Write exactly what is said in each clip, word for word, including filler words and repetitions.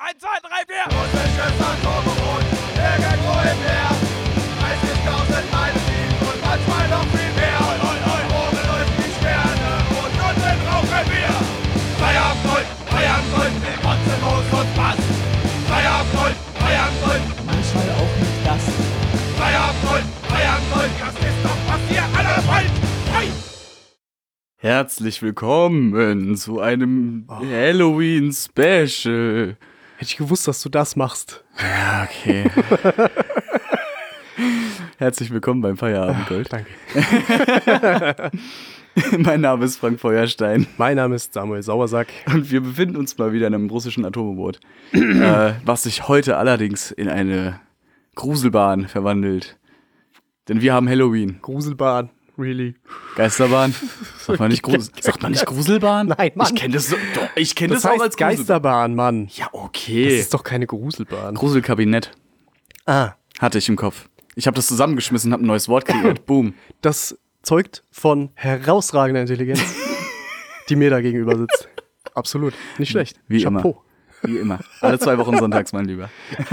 eins, zwei, drei, vier. Russisches Atomboot, irgendwo im Meer. dreißigtausend Meilen tief und manchmal noch viel mehr. Oben läuft die Sterne und unten rauchen wir. Feierabend Gold, Feierabend Gold, mit Kotzenlos und Bass. Feierabend Gold, Feierabend Gold. Manchmal auch nicht das. Feierabend Gold, Feierabend Gold, das ist doch, was ihr alle wollt. Hey! Herzlich willkommen zu einem oh. Halloween-Special. Hätte ich gewusst, dass du das machst. Ja, okay. Herzlich willkommen beim Feierabendgold. Danke. Mein Name ist Frank Feuerstein. Mein Name ist Samuel Sauersack. Und wir befinden uns mal wieder in einem russischen Atomboot, äh, was sich heute allerdings in eine Gruselbahn verwandelt. Denn wir haben Halloween. Gruselbahn. Really? Geisterbahn? Sagt man nicht, Grusel- Sagt man nicht Gruselbahn? Nein, Mann. Ich kenne das, so, doch, ich kenn das, das heißt auch als Geisterbahn, Mann. Ja, okay. Das ist doch keine Gruselbahn. Gruselkabinett. Ah. Hatte ich im Kopf. Ich habe das zusammengeschmissen und habe ein neues Wort kreiert. Boom. Das zeugt von herausragender Intelligenz, die mir da gegenüber sitzt. Absolut. Nicht schlecht. Wie Chapeau. immer. Wie immer. Alle zwei Wochen sonntags, mein Lieber.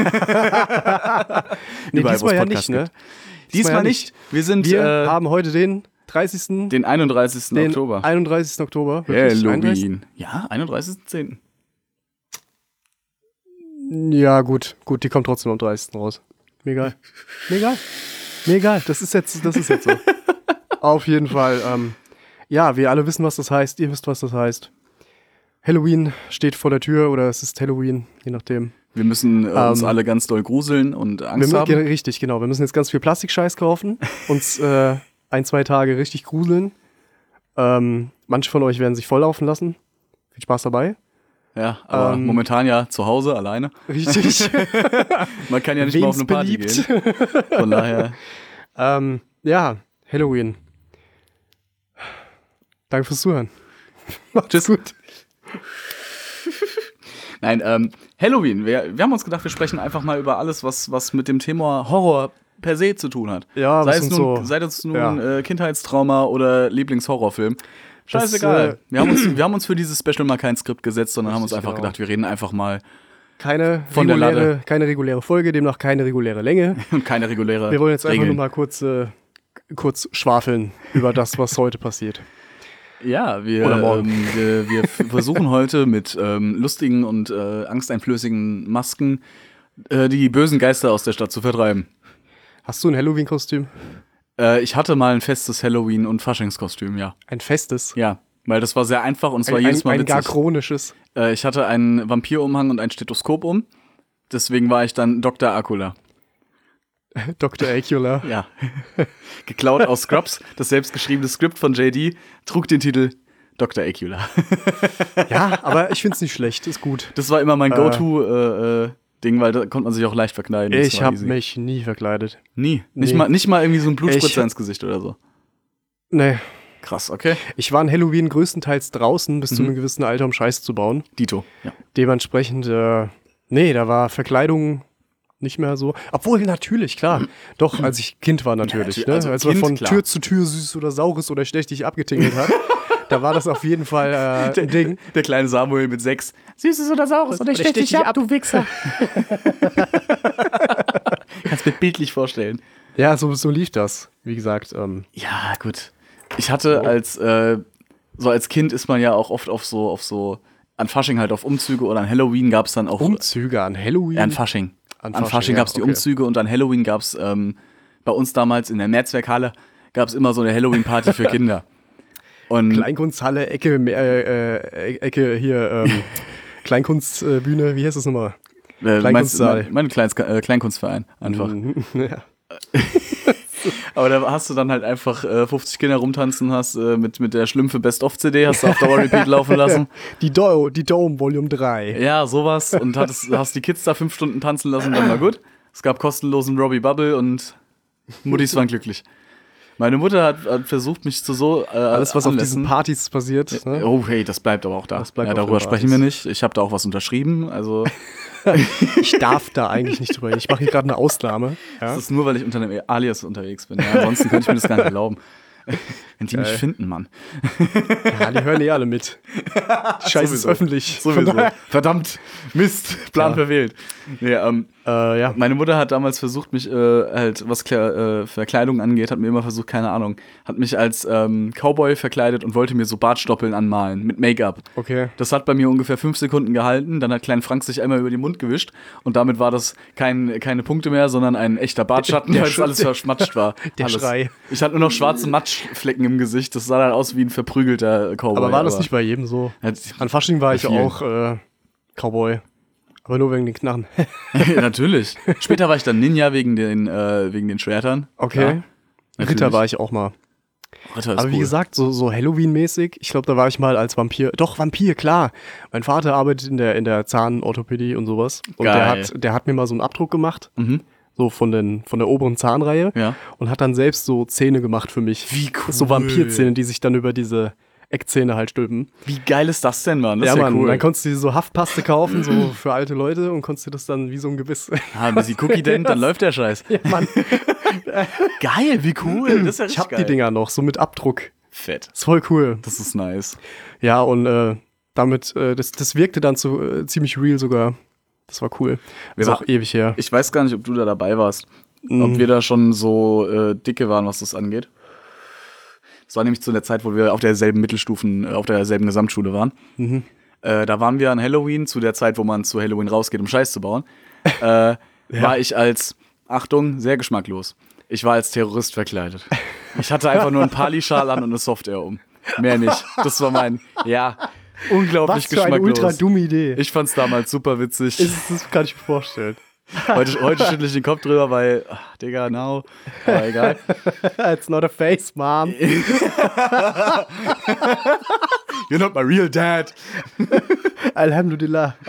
Nee, Überall, diesmal wo es ja Podcasts nicht, ne? gibt. Diesmal nicht. Wir sind Wir äh, haben heute den dreißigsten den einunddreißigsten den Oktober. einunddreißigsten Oktober. Wirklich? einunddreißigsten? Halloween. Ja, einunddreißigsten zehnten Ja, gut. Gut, die kommt trotzdem am dreißigsten raus. Mir egal. Mir egal. Mir egal. Das ist jetzt, das ist jetzt so. Auf jeden Fall. Ähm, ja, wir alle wissen, was das heißt. Ihr wisst, was das heißt. Halloween steht vor der Tür oder es ist Halloween, je nachdem. Wir müssen äh, uns Ähm, alle ganz doll gruseln und Angst wir, haben. ge- Richtig, genau. Wir müssen jetzt ganz viel Plastikscheiß kaufen, uns äh, ein, zwei Tage richtig gruseln. Ähm, manche von euch werden sich volllaufen lassen. Viel Spaß dabei. Ja, aber Ähm, momentan ja zu Hause alleine. Richtig. Man kann ja nicht mal auf eine Party beliebt. gehen. Von daher. ähm, ja, Halloween. Danke fürs Zuhören. Macht's gut. Nein, ähm, Halloween. Wir, wir haben uns gedacht, wir sprechen einfach mal über alles, was, was mit dem Thema Horror per se zu tun hat. Ja, sei was es uns nun, so- sei es nun ja. äh, Kindheitstrauma oder Lieblingshorrorfilm. Scheißegal. Das, äh, wir, haben uns, wir haben uns für dieses Special mal kein Skript gesetzt, sondern haben uns Richtig, einfach genau. gedacht, wir reden einfach mal Keine Von der reguläre, Lade. keine reguläre Folge, demnach keine reguläre Länge. und keine reguläre Wir wollen jetzt einfach Regeln. nur mal kurz, äh, kurz schwafeln über das, was heute passiert. Ja, wir, Oder morgen. ähm, wir, wir f- versuchen heute mit ähm, lustigen und äh, angsteinflößenden Masken äh, die bösen Geister aus der Stadt zu vertreiben. Hast du ein Halloween-Kostüm? Äh, ich hatte mal ein festes Halloween- und Faschingskostüm, ja. Ein festes? Ja, weil das war sehr einfach und es war Ein, jedes ein, Mal ein gar witzig. chronisches. Äh, ich hatte einen Vampirumhang und ein Stethoskop um. Deswegen war ich dann Doktor Akula. Doktor Acula. Ja. Geklaut aus Scrubs. Das selbstgeschriebene Skript von J D trug den Titel Doktor Acula. Ja, aber ich find's nicht schlecht, ist gut. Das war immer mein Äh. Go-To-Ding, weil da konnte man sich auch leicht verkleiden. Das Ich war habe easy. mich nie verkleidet. Nie. Nicht, Nee. mal, nicht mal irgendwie so ein Blutspritzer Ich- ins Gesicht oder so. Nee. Krass, okay. Ich war an Halloween größtenteils draußen bis zu Mhm. einem gewissen Alter, um Scheiße zu bauen. Dito. Ja. Dementsprechend, äh, nee, da war Verkleidung nicht mehr so. Obwohl, natürlich, klar. Doch, als ich Kind war natürlich. Ja, ne? also Als man Kind, von klar. Tür zu Tür süß oder saures oder stechtig abgetingelt hat, da war das auf jeden Fall äh, ein Ding. Der kleine Samuel mit sechs. Süßes oder Saures oder ich stech dich ab, du Wichser. Kannst mir bildlich vorstellen. Ja, so, so lief das. Wie gesagt, ähm, Ja, gut. Ich hatte als, äh, so als Kind ist man ja auch oft auf so, auf so, an Fasching halt auf Umzüge oder an Halloween gab es dann auch. Umzüge an Halloween. Ja, an Fasching. An An Fasching, Fasching ja, gab es die okay. Umzüge und an Halloween gab es ähm, bei uns damals in der Mehrzweckhalle gab es immer so eine Halloween-Party für Kinder. Und Kleinkunsthalle, Ecke, äh, äh, Ecke hier, ähm, Kleinkunstbühne, wie heißt das nochmal? äh, meinst, Kleinkunstsaal. mein, mein Kleins, äh, Kleinkunstverein einfach. Mhm. Ja. Aber da hast du dann halt einfach äh, fünfzig Kinder rumtanzen, hast äh, mit, mit der Schlümpfe Best-of-C D, hast du auf Dauer-Repeat laufen lassen. Die, Do die Dome Volume drei. Ja, sowas. Und hattest, hast die Kids da fünf Stunden tanzen lassen, dann war gut. Es gab kostenlosen Robbie Bubble und Muttis waren glücklich. Meine Mutter hat, hat versucht, mich zu so äh, Alles, was auf Anlässen- diesen Partys passiert. Ne? Oh, hey, das bleibt aber auch da. Das bleibt ja, auf darüber den sprechen Partys. wir nicht. Ich habe da auch was unterschrieben. Also, Ich darf da eigentlich nicht drüber reden. Ich mache hier gerade eine Ausnahme. Ja? das ist nur, weil ich unter einem Alias unterwegs bin. Ja, ansonsten könnte ich mir das gar nicht erlauben. Wenn die mich Geil. finden, Mann. Ja, die hören eh alle mit. Die Scheiße ist Sowieso. öffentlich. Von Sowieso. daher- Verdammt. Mist. Plan Ja. verfehlt. Nee, ähm, Äh, ja. meine Mutter hat damals versucht, mich äh, halt, was Kle- äh, Verkleidung angeht, hat mir immer versucht, keine Ahnung, hat mich als ähm, Cowboy verkleidet und wollte mir so Bartstoppeln anmalen mit Make-up. Okay. Das hat bei mir ungefähr fünf Sekunden gehalten, dann hat Klein Frank sich einmal über den Mund gewischt und damit war das kein, keine Punkte mehr, sondern ein echter Bartschatten, Der weil es Sch- alles verschmatscht war. Der alles. Schrei. Ich hatte nur noch schwarze Matschflecken im Gesicht, das sah dann aus wie ein verprügelter Cowboy. Aber war das nicht bei jedem so? An Fasching war ich vielen. auch äh, Cowboy. Aber nur wegen den Knarren. Ja, natürlich. Später war ich dann Ninja wegen den, äh, wegen den Schwertern. Okay. Ja, Ritter war ich auch mal. Ritter ist Aber wie cool. gesagt, so, so Halloween-mäßig, ich glaube, da war ich mal als Vampir. Doch, Vampir, klar. Mein Vater arbeitet in der, in der Zahnorthopädie und sowas. Und der Geil. hat, der hat mir mal so einen Abdruck gemacht. Mhm. So von, den, von der oberen Zahnreihe. Ja. Und hat dann selbst so Zähne gemacht für mich. Wie cool. So Vampirzähne, die sich dann über diese Eckzähne halt stülpen. Wie geil ist das denn, Mann? Das Ja, ist ja Mann, cool. dann konntest du dir so Haftpaste kaufen, so für alte Leute und konntest dir das dann wie so ein Gebiss. Ah, ein bisschen Cookie Dent, dann läuft der Scheiß. Ja, Mann, Geil, wie cool. Das ist ja ich richtig hab geil. die Dinger noch, so mit Abdruck. Fett. Ist voll cool. Das ist nice. Ja, und äh, damit, äh, das, das wirkte dann so äh, ziemlich real sogar. Das war cool. Ist Wir auch ewig her. Ich weiß gar nicht, ob du da dabei warst. Mhm. Ob wir da schon so äh, dicke waren, was das angeht. Das war nämlich zu der Zeit, wo wir auf derselben Mittelstufen, äh, auf derselben Gesamtschule waren. Mhm. Äh, da waren wir an Halloween, zu der Zeit, wo man zu Halloween rausgeht, um Scheiß zu bauen. Äh, War ich als, Achtung, sehr geschmacklos. Ich war als Terrorist verkleidet. Ich hatte einfach nur einen Pali-Schal an und eine Software um. Mehr nicht. Das war mein, ja, unglaublich Was für eine geschmacklos. ultra dumme Idee. Ich fand's damals super witzig. ist, das kann ich mir vorstellen. Heute, heute schüttle ich den Kopf drüber, weil, ach, Digga, now. Aber egal. It's not a face, Mom. You're not my real dad. Alhamdulillah.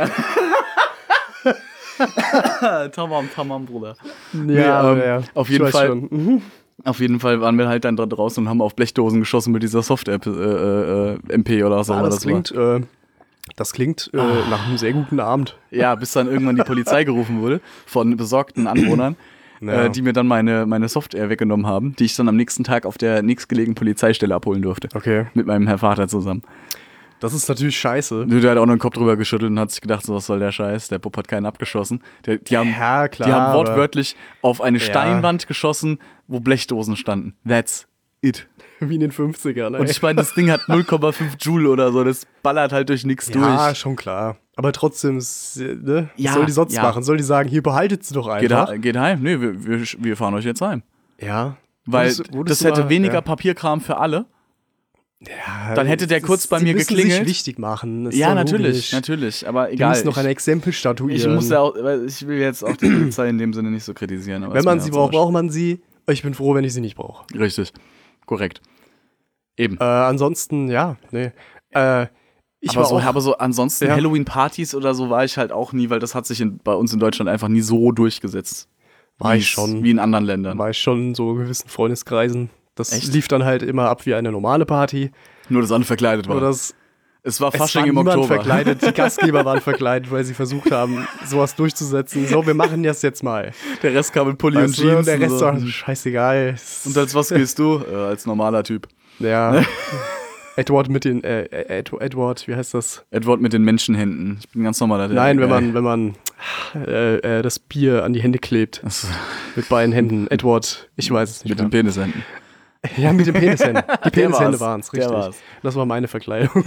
Tamam, tamam, Bruder. Ja, ähm, ja. auf Ich jeden weiß Fall. schon. Mhm. Auf jeden Fall waren wir halt dann da draußen und haben auf Blechdosen geschossen mit dieser Soft-App, äh, äh, M P oder was auch Ah, immer das das klingt, äh, das klingt äh, nach einem sehr guten Abend. war. Ja, bis dann irgendwann die Polizei gerufen wurde von besorgten Anwohnern, Ja. äh, die mir dann meine, meine Software weggenommen haben, die ich dann am nächsten Tag auf der nächstgelegenen Polizeistelle abholen durfte. Okay. Mit meinem Herr Vater zusammen. Das ist natürlich scheiße. Der hat auch noch den Kopf drüber geschüttelt und hat sich gedacht, so, was soll der Scheiß? Der Bub hat keinen abgeschossen. Der, die haben, Ja, klar, die haben aber- wortwörtlich auf eine Ja. Steinwand geschossen, wo Blechdosen standen. That's it. Wie in den fünfzigern. Und ey. ich meine, das Ding hat null Komma fünf Joule oder so. Das ballert halt durch nichts Ja, durch. schon klar. Aber trotzdem, ist, äh, ne? Ja, Was soll die sonst ja. machen? Soll die sagen, hier behaltet sie doch Geht, einfach? he- geht heim. Nee, wir, wir, wir fahren euch jetzt heim. Ja. Weil Wurdest du- wurdest das du hätte mal- weniger ja. Papierkram für alle. Ja, Dann hätte der das- kurz bei sie mir müssen geklingelt. Sich wichtig machen. Ist Ja, doch natürlich, logisch. natürlich. Aber Die egal. müssen noch ein ich, Exempel statuieren. ich muss ja auch, weil ich will jetzt auch die Polizei in dem Sinne nicht so kritisieren. Aber Wenn ist man mir sie auch braucht, wurscht. braucht man sie. Ich bin froh, wenn ich sie nicht brauche. Richtig. Korrekt. Eben. Äh, ansonsten, ja, nee. Äh, ich aber, war so, auch, aber so ansonsten Ja. Halloween-Partys oder so war ich halt auch nie, weil das hat sich in, bei uns in Deutschland einfach nie so durchgesetzt. War Wie ich es- schon. Wie in anderen Ländern. war ich schon in so gewissen Freundeskreisen. Das Echt? lief dann halt immer ab wie eine normale Party. Nur, dass alle verkleidet waren. Oder das, es war es Fasching war im niemand Oktober. verkleidet. Die Gastgeber waren verkleidet, weil sie versucht haben, sowas durchzusetzen. So, wir machen das jetzt mal. Der Rest kam mit Pulli Weißt und du, Jeans. und der Rest und, so. war scheißegal. Und als was gehst du? Äh, als normaler Typ. Ja. Edward mit den, äh, Ed, Edward, wie heißt das? Edward mit den Menschenhänden. Ich bin ein ganz normaler. Nein, wenn äh, man, wenn man äh, äh, das Bier an die Hände klebt. Achso, Mit beiden Händen. Edward, ich weiß es nicht mit mehr. den Penishänden. Ja, mit den Penishänden. Die Der Penishände war's. waren es, Der richtig. war's. Das war meine Verkleidung.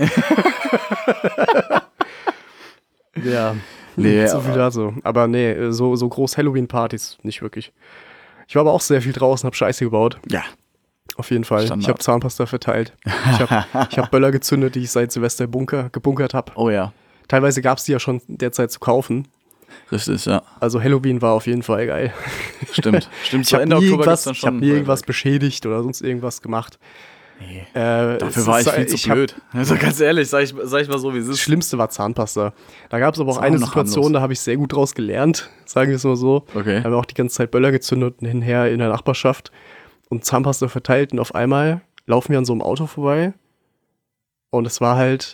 ja. Nee, so viel aber- dazu. Aber nee, so, so groß Halloween-Partys nicht wirklich. Ich war aber auch sehr viel draußen, hab Scheiße gebaut. Ja. Auf jeden Fall. Standard. Ich habe Zahnpasta verteilt. Ich habe ich hab Böller gezündet, die ich seit Silvester bunker, gebunkert habe. Oh ja. Teilweise gab es die ja schon derzeit zu kaufen. Richtig, ja. Also Halloween war auf jeden Fall geil. Stimmt. Stimmt. Ich Zu habe Ende nie, Oktober irgendwas, gibt's dann ich hab schon nie irgendwas beschädigt oder sonst irgendwas gemacht. Nee. Äh, Dafür es war ich ist- viel zu hab- blöd. Also ganz ehrlich, sag ich, sag ich mal so, wie es Das ist. Schlimmste war Zahnpasta. Da gab es aber auch Das war eine noch Situation, harmlos. da habe ich sehr gut draus gelernt, sagen wir es mal so. Okay. Da haben wir auch die ganze Zeit Böller gezündet und hinher in der Nachbarschaft und Zahnpasta verteilt und auf einmal laufen wir an so einem Auto vorbei und es war halt,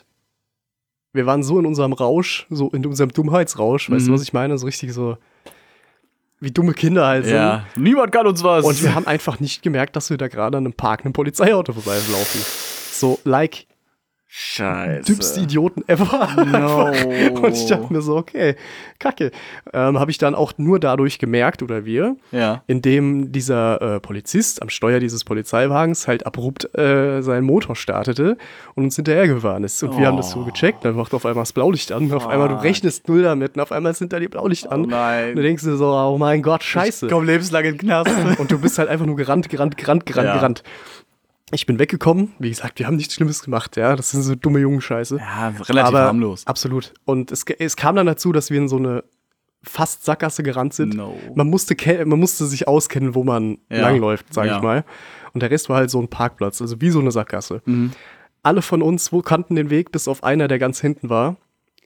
wir waren so in unserem Rausch, so in unserem Dummheitsrausch, weißt du, Mhm. was ich meine? So richtig so, wie dumme Kinder halt sind. Ja, niemand kann uns was. Und wir haben einfach nicht gemerkt, dass wir da gerade an einem Park einem Polizeiauto vorbeilaufen. So, like, Scheiße. dümmste Idioten ever. No. Und ich dachte mir so, okay, kacke. Ähm, habe ich dann auch nur dadurch gemerkt, oder wir, Ja. indem dieser äh, Polizist am Steuer dieses Polizeiwagens halt abrupt äh, seinen Motor startete und uns hinterhergefahren ist. Und wir haben das so gecheckt, dann macht auf einmal das Blaulicht an. Und auf einmal, du rechnest null damit und auf einmal sind da die Blaulicht an. Oh nein. Und du denkst dir so, oh mein Gott, scheiße. Komm lebenslang in den Knast. Und du bist halt einfach nur gerannt, gerannt, gerannt, gerannt, Ja. gerannt. Ich bin weggekommen. Wie gesagt, wir haben nichts Schlimmes gemacht, ja. Das sind so dumme Jungenscheiße. Ja, relativ Aber harmlos. Absolut. Und es, es kam dann dazu, dass wir in so eine fast Sackgasse gerannt sind. No. Man musste, ke- man musste sich auskennen, wo man Ja. langläuft, sag Ja. ich mal. Und der Rest war halt so ein Parkplatz, also wie so eine Sackgasse. Mhm. Alle von uns wo kannten den Weg, bis auf einer, der ganz hinten war.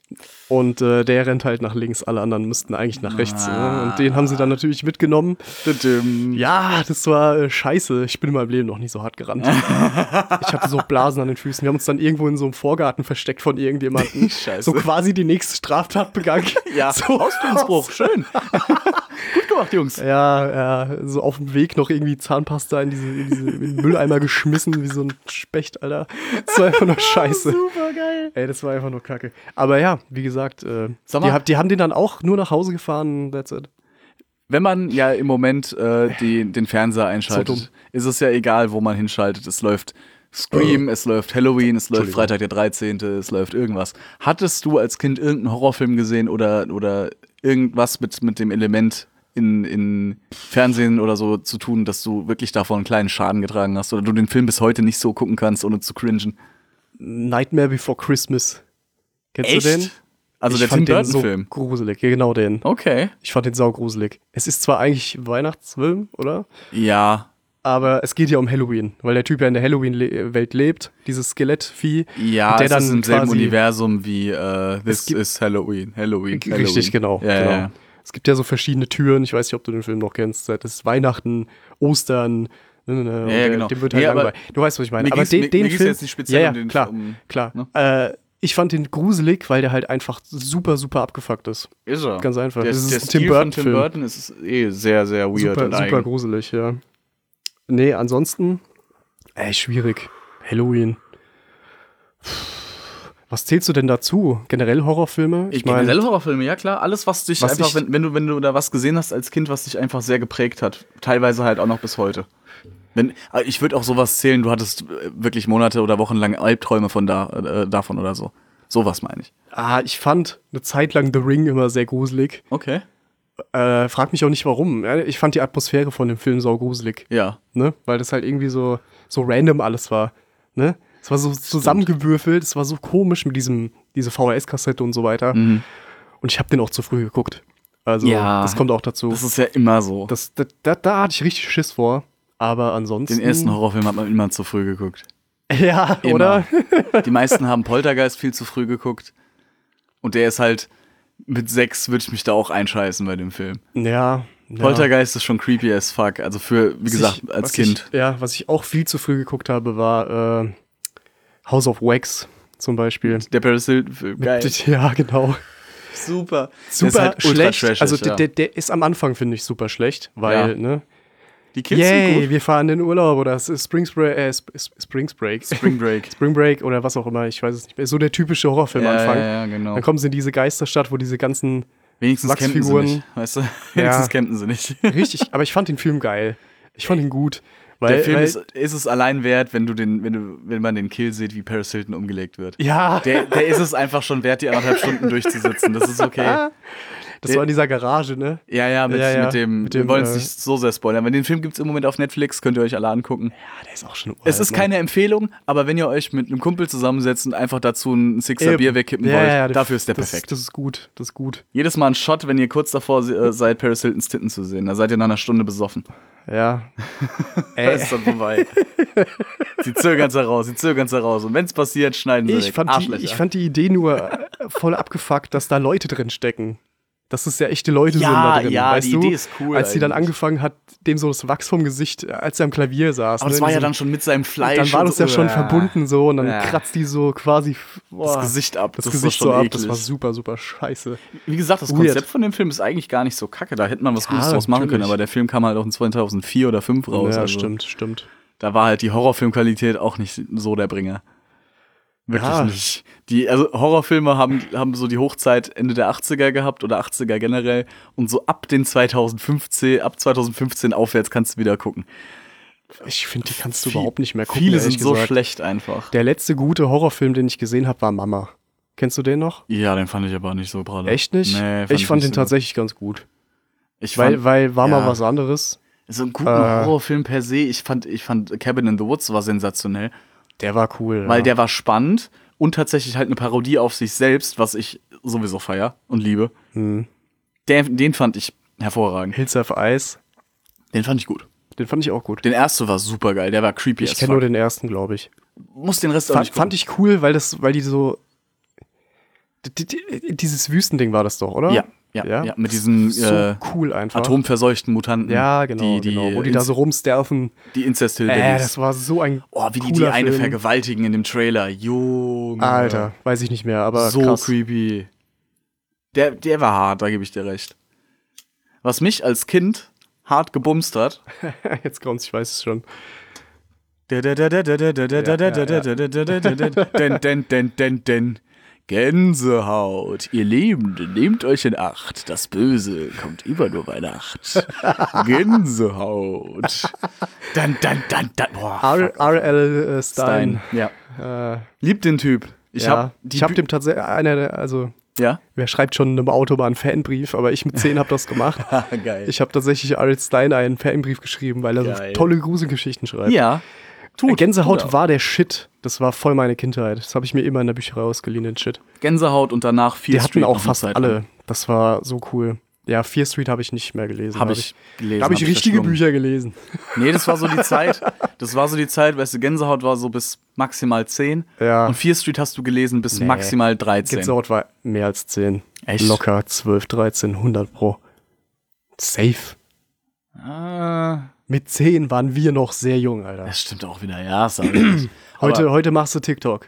Und äh, der rennt halt nach links, alle anderen müssten eigentlich nach rechts. Ah. Ne? Und den haben sie dann natürlich mitgenommen. Tütüm. Ja, das war äh, scheiße. Ich bin in meinem Leben noch nicht so hart gerannt. Ich hatte so Blasen an den Füßen. Wir haben uns dann irgendwo in so einem Vorgarten versteckt von irgendjemandem. Scheiße. So quasi die nächste Straftat begangen. Ja, so Haustürspruch, schön. Gut gemacht, Jungs. Ja, ja, so auf dem Weg noch irgendwie Zahnpasta in diese, in diese in den Mülleimer geschmissen, wie so ein Specht, Alter. Das war einfach nur scheiße. Super geil. Ey, das war einfach nur kacke. Aber ja, wie gesagt, äh, Sag mal- die, hab- die haben den dann auch nur nach Hause gefahren, that's it. Wenn man ja im Moment äh, die, den Fernseher einschaltet, So dumm. ist es ja egal, wo man hinschaltet. Es läuft Scream, es läuft Halloween, es läuft Entschuldigung. Freitag der dreizehnte, es läuft irgendwas. Hattest du als Kind irgendeinen Horrorfilm gesehen oder, oder irgendwas mit, mit dem Element in, in Fernsehen oder so zu tun, dass du wirklich davon einen kleinen Schaden getragen hast oder du den Film bis heute nicht so gucken kannst, ohne zu cringen? Nightmare Before Christmas. Kennst du den? Also Ich der Tim fand den Burton-Film. so gruselig, ja, genau den. Okay. Ich fand den saugruselig. Es ist zwar eigentlich Weihnachtsfilm, oder? Ja. Aber es geht ja um Halloween, weil der Typ ja in der Halloween-Welt lebt, dieses Skelettvieh. Ja, der es dann ist im selben quasi- Universum wie äh, This gibt- is Halloween. Halloween. Richtig, Halloween. genau. Ja, genau. ja, ja. Es gibt ja so verschiedene Türen, ich weiß nicht, ob du den Film noch kennst. Das ist Weihnachten, Ostern, ne, ne, ne, und Ja, ja, der- genau. dem wird halt Nee, aber langweilig. Du weißt, was ich meine. mir Aber ging's- den, mir- den mir ging's Film, jetzt nicht speziell ja, ja, um den- klar, um- klar. ne? Äh, ich fand den gruselig, weil der halt einfach super, super abgefuckt ist. Ist er. Ganz einfach. Der, Das ist der ein Stil Tim von Burton Tim Film. Burton ist eh sehr, sehr weird Super, und super eigen. gruselig, ja. Nee, ansonsten, ey, schwierig. Halloween. Was zählst du denn dazu? Generell Horrorfilme? Ich mein, generell Horrorfilme, ja klar. Alles, was dich Was einfach, ich- wenn, wenn, du, wenn du da was gesehen hast als Kind, was dich einfach sehr geprägt hat. Teilweise halt auch noch bis heute. Wenn, äh, ich würde auch sowas zählen, du hattest äh, wirklich Monate oder Wochen lang Albträume von da, äh, davon oder so. Sowas meine ich. Ah, ich fand eine Zeit lang The Ring immer sehr gruselig. Okay. Äh, frag mich auch nicht warum. Ja, ich fand die Atmosphäre von dem Film sau gruselig. Ja. Ne? Weil das halt irgendwie so, so random alles war. Ne? Es war so zusammengewürfelt, es war so komisch mit diesem, diese V H S-Kassette und so weiter. Mhm. Und ich habe den auch zu früh geguckt. Also, Ja. das kommt auch dazu. Das ist ja immer so. Das, da, da, da hatte ich richtig Schiss vor. Aber ansonsten. Den ersten Horrorfilm hat man immer zu früh geguckt. Ja, Immer. oder? Die meisten haben Poltergeist viel zu früh geguckt. Und der ist halt, mit sechs würde ich mich da auch einscheißen bei dem Film. Ja. ja. Poltergeist ist schon creepy as fuck. Also für, wie Was gesagt, ich, als was Kind. Ich, ja, was ich auch viel zu früh geguckt habe, war äh, House of Wax zum Beispiel. Der Paris Hilton-Film, geil. Ja, genau. Super. Super Der ist halt ultra schlecht. trashig, Also ja. der, der ist am Anfang, finde ich, super schlecht, weil, Ja. ne? Die Kids sind Yay, gut. wir fahren in den Urlaub oder es ist Springs Break, äh, Sp- Sp- Springs Break. Spring Break. Spring Break oder was auch immer, ich weiß es nicht mehr. So der typische Horrorfilm-Anfang. Ja, ja, ja, genau. Dann kommen sie in diese Geisterstadt, wo diese ganzen. Wenigstens campen sie Wachsfiguren. nicht, weißt du? Wenigstens campen sie nicht. Richtig, aber ich fand den Film geil. Ich fand ihn gut. Weil, Der Film weil, ist, ist es allein wert, wenn du den, wenn du, wenn man den Kill sieht, wie Paris Hilton umgelegt wird. Ja, Der, der ist es einfach schon wert, die anderthalb Stunden durchzusitzen. Das ist okay. das war in dieser Garage, ne? Ja, ja, mit, Ja, ja. mit dem, Mit dem, wir wollen es äh, nicht so sehr spoilern. Aber den Film gibt es im Moment auf Netflix, könnt ihr euch alle angucken. Ja, der ist auch schon uralt, Es ist Mann. keine Empfehlung, aber wenn ihr euch mit einem Kumpel zusammensetzt und einfach dazu ein Sixer Eben. Bier wegkippen Ja, wollt, ja, dafür ist der das, perfekt. Das ist gut, das ist gut. Jedes Mal ein Shot, wenn ihr kurz davor äh, seid, Paris Hiltons Titten zu sehen. Da seid ihr nach einer Stunde besoffen. Ja. Da Ey, ist dann vorbei. Sie zögern's heraus, sie zögern's heraus. Und wenn's passiert, schneiden sie ich weg. fand, die, Arschlöcher. ich fand die Idee nur äh, voll abgefuckt, dass da Leute drin stecken. Dass es ja echte Leute Ja, sind da drin, ja, weißt die du? Idee ist cool Als sie dann eigentlich. angefangen hat, dem so das Wachs vom Gesicht, als er am Klavier saß. Aber das ne, war ja diesem- dann schon mit seinem Fleisch. Dann war und das so, ja schon äh, verbunden so und dann Ja. kratzt die so quasi boah, Das Gesicht ab. das, Das Gesicht war schon so ab. eklig. Das war super, super scheiße. Wie gesagt, das Weird. Konzept von dem Film ist eigentlich gar nicht so kacke. Da hätte man was Ja, Gutes draus machen können. natürlich. Aber der Film kam halt auch in zweitausendvier oder zweitausendfünf raus. ja, also stimmt, stimmt. Da war halt die Horrorfilmqualität auch nicht so der Bringer. Wirklich Ja. nicht. Die, also Horrorfilme haben, haben so die Hochzeit Ende der achtziger gehabt oder achtziger generell. Und so ab den zweitausendfünfzehn, ab zweitausendfünfzehn aufwärts kannst du wieder gucken. Ich finde, die kannst du Viel- überhaupt nicht mehr gucken. Viele ehrlich sind so gesagt. schlecht einfach. Der letzte gute Horrorfilm, den ich gesehen habe, war Mama. Kennst du den noch? Ja, den fand ich aber nicht so gerade. Echt nicht? Nee, ich fand nicht den so tatsächlich ganz gut. gut. Ich Weil, fand, weil war mal ja. was anderes. so einen guten äh, Horrorfilm per se, ich fand, ich fand Cabin in the Woods war sensationell. Der war cool. Weil ja. der war spannend und tatsächlich halt eine Parodie auf sich selbst, was ich sowieso feier und liebe. Hm. Der, den fand ich hervorragend. Hills of Ice, Den fand ich gut. den fand ich auch gut. Den ersten war super geil, der war creepy Ich as kenne nur fuck. den ersten, glaube ich. Muss den Rest auch Fand, nicht fand ich cool, weil das, weil die so. Die, die, dieses Wüstending war das doch, oder? Ja, ja, ja, Ja? mit diesen So äh, cool einfach. atomverseuchten Mutanten. Ja, genau, Die, die, genau. Wo die da so rumsterfen. die incest Äh, Hillbillies. das war so ein Oh, wie die die cooler eine Film. vergewaltigen in dem Trailer. Junge. Alter, weiß ich nicht mehr, aber so krass. creepy. Der, der war hart, da gebe ich dir recht. Was mich als Kind hart gebumst hat. Jetzt kommt's, ich weiß es schon. Den, den, den, den, den. Gänsehaut, ihr Lebenden, nehmt euch in Acht. Das Böse kommt über nur bei Nacht. Gänsehaut. Dann, dann, dann, dann. Boah, R. R L. Stein. Ja. Äh, Lieb den Typ. Ich ja, hab, die ich hab Bü- dem tatsächlich, einer der, also, Ja? wer schreibt schon einem Autobahn Fanbrief, aber ich mit zehn hab das gemacht. Geil. Ich habe tatsächlich R L. Stein einen Fanbrief geschrieben, weil er Geil. so tolle Gruselgeschichten schreibt. ja. Tut, Gänsehaut tut er. war der Shit. Das war voll meine Kindheit. Das habe ich mir immer in der Bücherei ausgeliehen, den Shit. Gänsehaut und danach Fear Die hatten Street auch noch eine fast Zeit alle. lang. Das war so cool. Ja, Fear Street habe ich nicht mehr gelesen. Habe Hab ich gelesen. Da habe ich hab richtige verschlungen. Bücher gelesen. Nee, das war so die Zeit. Das war so die Zeit, weißt du, Gänsehaut war so bis maximal zehn. Ja. Und Fear Street hast du gelesen bis Nee. maximal dreizehn. Gänsehaut war mehr als zehn. Echt? Locker zwölf, dreizehn, hundert pro. Safe. Ah, Mit zehn waren wir noch sehr jung, Alter. das stimmt auch wieder, ja, sag ich nicht. Heute, Aber heute machst du TikTok.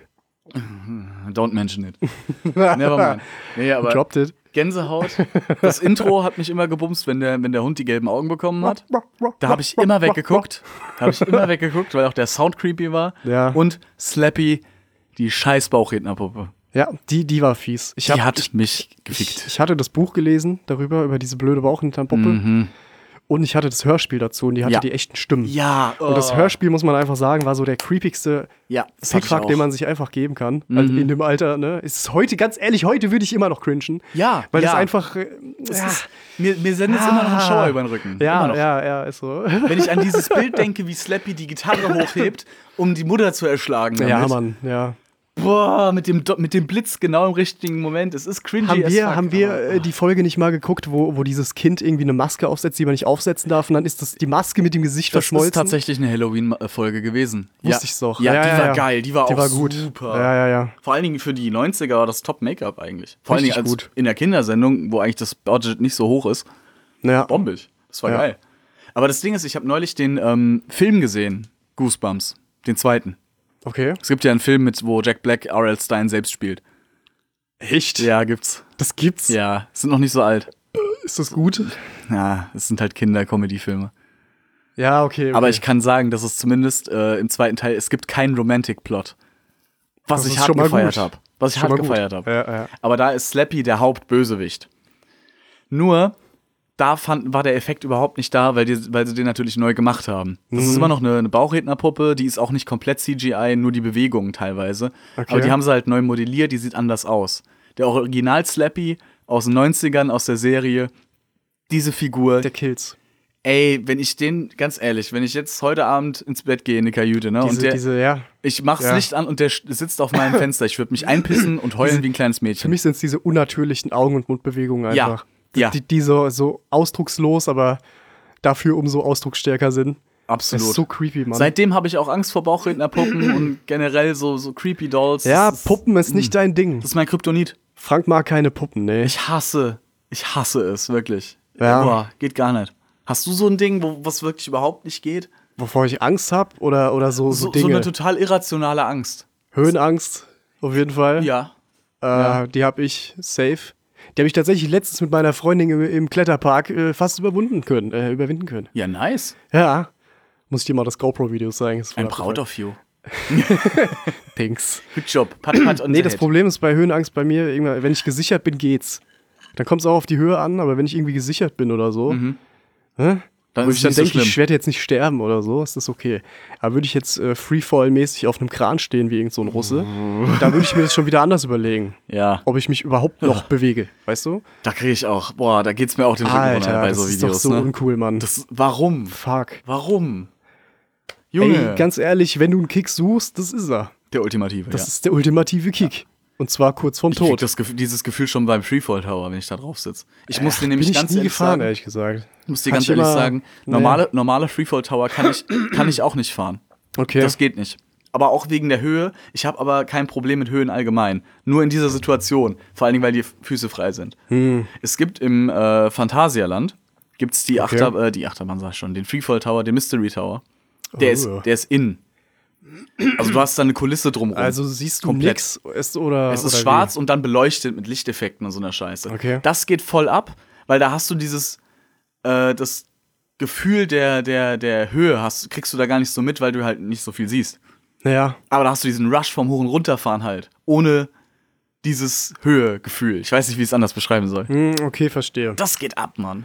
don't mention it. Never mind. Nee, aber Dropped it. Gänsehaut. Das Intro hat mich immer gebumst, wenn der, wenn der Hund die gelben Augen bekommen hat. Da habe ich immer weggeguckt. Da habe ich immer weggeguckt, weil auch der Sound creepy war. Ja. Und Slappy, die scheiß Bauchrednerpuppe. Ja, die, die war fies. Ich, hab, Die hat ich, mich ich, gefickt. ich hatte das Buch gelesen darüber, über diese blöde Bauchhinternpuppe. Mhm. Und ich hatte das Hörspiel dazu und die hatte Ja. die echten Stimmen. Ja. Und das oh. Hörspiel, muss man einfach sagen, war so der creepigste Ja, das hab ich Fickfuck, auch. den man sich einfach geben kann. Also in dem Alter, ne? Es ist heute, ganz ehrlich, heute würde ich immer noch cringen. Ja, Weil ja. das einfach. äh, Das ja, ist, mir, mir sendet es immer noch einen Schauer über den Rücken. Immer ja, noch. ja, ja, ist so. Wenn ich an dieses Bild denke, wie Slappy die Gitarre hochhebt, um die Mutter zu erschlagen. Damit. Ja, Mann, ja. Boah, mit dem, Do- mit dem Blitz genau im richtigen Moment. Es ist cringy Haben as wir, fuck, haben wir aber- äh, die Folge nicht mal geguckt, wo, wo dieses Kind irgendwie eine Maske aufsetzt, die man nicht aufsetzen darf und dann ist das die Maske mit dem Gesicht Das verschmolzen? ist tatsächlich eine Halloween-Folge gewesen. Wusste ja. ich's doch. Ja, Ja, die ja, war ja. geil. Die war Die auch war gut. super. Ja, ja, ja. Vor allen Dingen für die neunziger war das Top-Make-up eigentlich. Vor allen Dingen Richtig als gut. in der Kindersendung, wo eigentlich das Budget nicht so hoch ist. Ja. Bombig. Das war Ja. geil. Aber das Ding ist, ich habe neulich den ähm, Film gesehen, Goosebumps, den zweiten. Okay. Es gibt ja einen Film, mit, wo Jack Black R L. Stein selbst spielt. Echt? Ja, gibt's. Das gibt's? Ja, sind noch nicht so alt. Ist das gut? Ja, es sind halt Kinder-Comedy-Filme. Ja, okay. okay. Aber ich kann sagen, dass es zumindest äh, im zweiten Teil, es gibt keinen Romantic-Plot. Was Das ich ist hart schon mal gefeiert gut. habe. Was ich Schon hart mal gut. gefeiert habe. Ja, ja. Aber da ist Slappy der Hauptbösewicht. Nur, da fand, war der Effekt überhaupt nicht da, weil, die, weil sie den natürlich neu gemacht haben. Das Mhm. ist immer noch eine, eine Bauchrednerpuppe, die ist auch nicht komplett C G I, nur die Bewegungen teilweise. Okay. Aber die haben sie halt neu modelliert, die sieht anders aus. Der Original Slappy aus den neunzigern, aus der Serie, diese Figur, Der Kills. ey, wenn ich den, ganz ehrlich, wenn ich jetzt heute Abend ins Bett gehe in die Kajüte, ne, Diese, und der, diese, ja. ich mach's Ja. Licht an und der sch- sitzt auf meinem Fenster, ich würde mich einpissen und heulen wie ein kleines Für Mädchen. mich sind es diese unnatürlichen Augen- und Mundbewegungen Ja. einfach. Ja. Die, die so, so ausdruckslos, aber dafür umso ausdrucksstärker sind. Das Absolut. ist so creepy, Mann. Seitdem habe ich auch Angst vor Bauchrednerpuppen und generell so, so creepy Dolls. ja, Das ist- Puppen ist nicht dein Ding. Das ist mein Kryptonit. Frank mag keine Puppen, nee. Ich hasse Ich hasse es, wirklich. Ja. Boah, geht gar nicht. Hast du so ein Ding, wo was wirklich überhaupt nicht geht? Wovor ich Angst habe oder, oder so, so, So, Dinge. so eine total irrationale Angst. Höhenangst, auf jeden Fall. Ja. Äh, ja. Die habe ich safe. Die habe ich tatsächlich letztens mit meiner Freundin im, im Kletterpark äh, fast überwinden können, äh, überwinden können. Ja, nice. Ja. Muss ich dir mal das GoPro-Video zeigen. Das ist voll I'm proud of you. Thanks. Good job. Pat, pat on Nee, the das head. Problem ist bei Höhenangst bei mir, irgendwann, wenn ich gesichert bin, geht's. Dann kommt es auch auf die Höhe an, aber wenn ich irgendwie gesichert bin oder so, Mhm. hä? Dann wo ist ich es dann nicht so denke, schlimm. ich werde jetzt nicht sterben oder so, ist das okay. Aber würde ich jetzt äh, Freefall-mäßig auf einem Kran stehen wie irgend so ein Russe, da würde ich mir das schon wieder anders überlegen, Ja, ob ich mich überhaupt noch bewege, weißt du? da kriege ich auch, boah, da geht's mir auch den Rücken runter Alter, bei das so ist Videos. doch so ne? uncool, Mann. das, warum? Fuck. Warum? Junge, Ey, ganz ehrlich, wenn du einen Kick suchst, das ist er. der Ultimative, Das ja. ist der ultimative Kick. Und zwar kurz vorm Ich krieg Tod. das Gefühl, dieses Gefühl schon beim Freefall Tower, wenn ich da drauf sitze. Ich muss dir Bin nämlich ich ganz nie ehrlich gefahren, sagen, ehrlich gesagt. ich muss dir Hat ganz ich ehrlich immer- sagen, Nee. normale, normale Freefall Tower kann ich, kann ich auch nicht fahren. Okay. Das geht nicht. Aber auch wegen der Höhe. Ich habe aber kein Problem mit Höhen allgemein. Nur in dieser Situation. Vor allen Dingen, weil die Füße frei sind. Hm. Es gibt im äh, Phantasialand gibt's die, Okay. Achter, äh, die Achterbahn, sag ich schon, den Freefall Tower, den Mystery Tower. Der, Oh. ist, der ist in. Also du hast da eine Kulisse drumrum. Also siehst du Komplett. nix ist, oder Es ist oder schwarz und dann beleuchtet mit Lichteffekten und so einer Scheiße. Okay. Das geht voll ab, weil da hast du dieses, äh, das Gefühl der, der, der Höhe hast, kriegst du da gar nicht so mit, weil du halt nicht so viel siehst. wie? Ja. Aber da hast du diesen Rush vom Hoch- und Runterfahren halt. Ohne dieses Höhegefühl. Ich weiß nicht, wie ich es anders beschreiben soll. Hm, okay, verstehe. Das geht ab, Mann.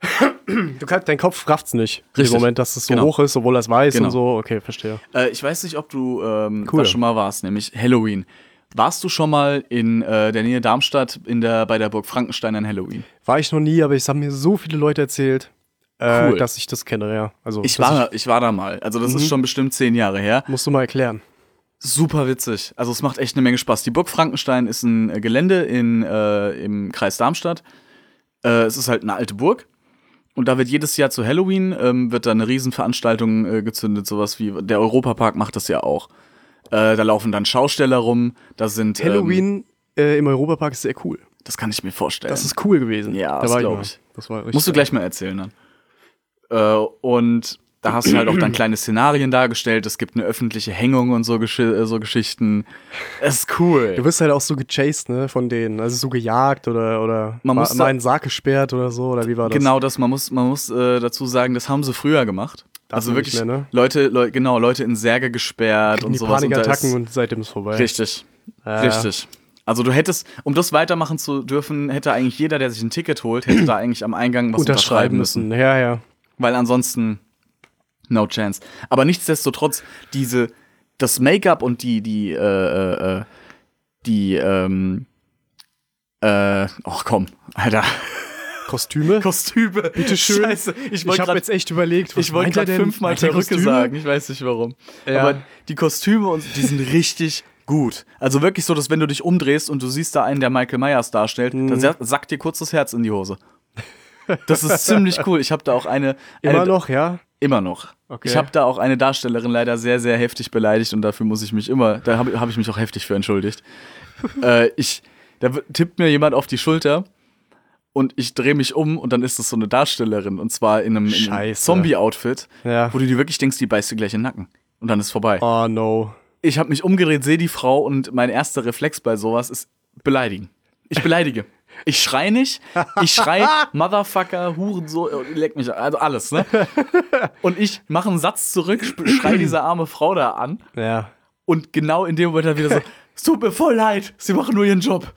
Du kannst, dein Kopf rafft's nicht. Richtig. Im Moment, dass es so Genau. hoch ist, obwohl er es weiß Genau. und so. Okay, verstehe. Äh, ich weiß nicht, ob du ähm, Cool. da schon mal warst, nämlich Halloween. Warst du schon mal in äh, der Nähe Darmstadt in der, bei der Burg Frankenstein an Halloween? War ich noch nie, aber es haben mir so viele Leute erzählt, äh, Cool. dass ich das kenne, ja. Also, Ich dass war, da, ich war da mal. Also das ist Mhm. schon bestimmt zehn Jahre her. Musst du mal erklären. Super witzig. Also es macht echt eine Menge Spaß. Die Burg Frankenstein ist ein äh, Gelände in, äh, im Kreis Darmstadt. Äh, es ist halt eine alte Burg. Und da wird jedes Jahr zu Halloween ähm, wird da eine Riesenveranstaltung äh, gezündet. Sowas wie der Europapark macht das ja auch. Äh, da laufen dann Schausteller rum. Da sind Ähm, Halloween äh, im Europapark ist sehr cool. das kann ich mir vorstellen. Das ist cool gewesen. Ja, da das war glaub mal. ich. Das war richtig Musst du geil. gleich mal erzählen dann. Äh, und da hast du halt auch dann kleine Szenarien dargestellt. Es gibt eine öffentliche Hängung und so, Gesch äh, so Geschichten. Es ist cool. Du wirst halt auch so gechased, ne, von denen. Also so gejagt oder, oder Man ma- muss mal da- in den Sarg gesperrt oder so, oder wie war das? Genau das, man muss, man muss äh, dazu sagen, das haben sie früher gemacht. Darf also man wirklich nicht mehr, ne? Leute, Leu genau, Leute in Särge gesperrt Kriegen und die sowas. Und da Panikattacken ist- und seitdem ist vorbei. Richtig, Ja. richtig. Also du hättest, um das weitermachen zu dürfen, hätte eigentlich jeder, der sich ein Ticket holt, hätte da eigentlich am Eingang was Unterschreiben müssen. Ja, ja. Weil ansonsten no chance. Aber nichtsdestotrotz, diese, das Make-up und die, die, äh, äh, äh, die, ähm, äh, oh komm, Alter, Kostüme? Kostüme. Bitteschön. Scheiße, ich Ich wollte habe gerade jetzt echt überlegt, was ich wollte meint er gerade denn? fünfmal Meint er Perücke Kostüme? sagen, ich weiß nicht warum. Ja. Aber die Kostüme, und die sind richtig gut. Also wirklich so, dass wenn du dich umdrehst und du siehst da einen, der Michael Myers darstellt, Mhm. dann sa- sackt dir kurz das Herz in die Hose. Das ist ziemlich cool. Ich habe da auch eine... Immer eine noch, ja? Immer noch. Okay. Ich habe da auch eine Darstellerin leider sehr, sehr heftig beleidigt und dafür muss ich mich immer, da habe hab ich mich auch heftig für entschuldigt. äh, ich, da w- tippt mir jemand auf die Schulter und ich drehe mich um und dann ist das so eine Darstellerin und zwar in einem, in einem Scheiße. Zombie-Outfit, Ja. wo du dir wirklich denkst, die beißt dir gleich in den Nacken und dann ist vorbei. Oh no. Ich habe mich umgedreht, sehe die Frau und mein erster Reflex bei sowas ist beleidigen. Ich beleidige. Ich schrei nicht, ich schrei Motherfucker, Hurensohn, leck mich, also alles, ne? Und ich mache einen Satz zurück, sp- schrei diese arme Frau da an Ja. und genau in dem Moment dann wieder so, es tut mir voll leid, sie machen nur ihren Job.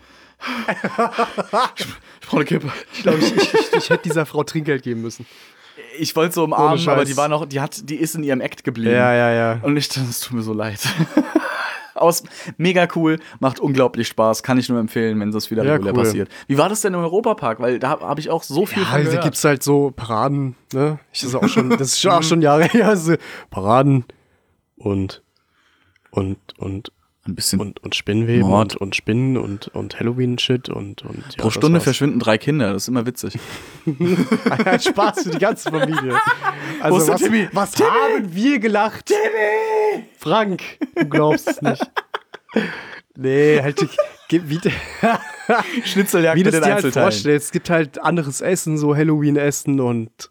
Ich, ich brauche eine Kippe. Ich glaube, ich, ich, ich, ich hätte dieser Frau Trinkgeld geben müssen. Ich wollte so umarmen, Scheiß. aber die war noch, die hat, die ist in ihrem Act geblieben. Ja, ja, ja. Und ich dachte, es tut mir so leid. Aus, mega cool, macht unglaublich Spaß, kann ich nur empfehlen, wenn das wieder Ja, regulär cool. passiert. Wie war das denn im Europapark? Weil da habe ich auch so viel Ja, von da gehört. gibt's halt so Paraden, ne? Ich das ist auch schon, das ist schon auch schon Jahre her. Also Paraden und und und Ein bisschen und und Spinnweben Mord. und, und Spinnen und und Halloween-Shit und und ja, pro das Stunde war's. verschwinden drei Kinder, das ist immer witzig. Ein Spaß für die ganze Familie. Also Wo ist der was, Timmy? was Timmy! haben wir gelacht? Timmy! Frank, du glaubst es nicht. Nee, halt, wie, wie, Schnitzeljagd wie du mit es den dir halt Einzelteilen. vorstellst. Es gibt halt anderes Essen, so Halloween-Essen und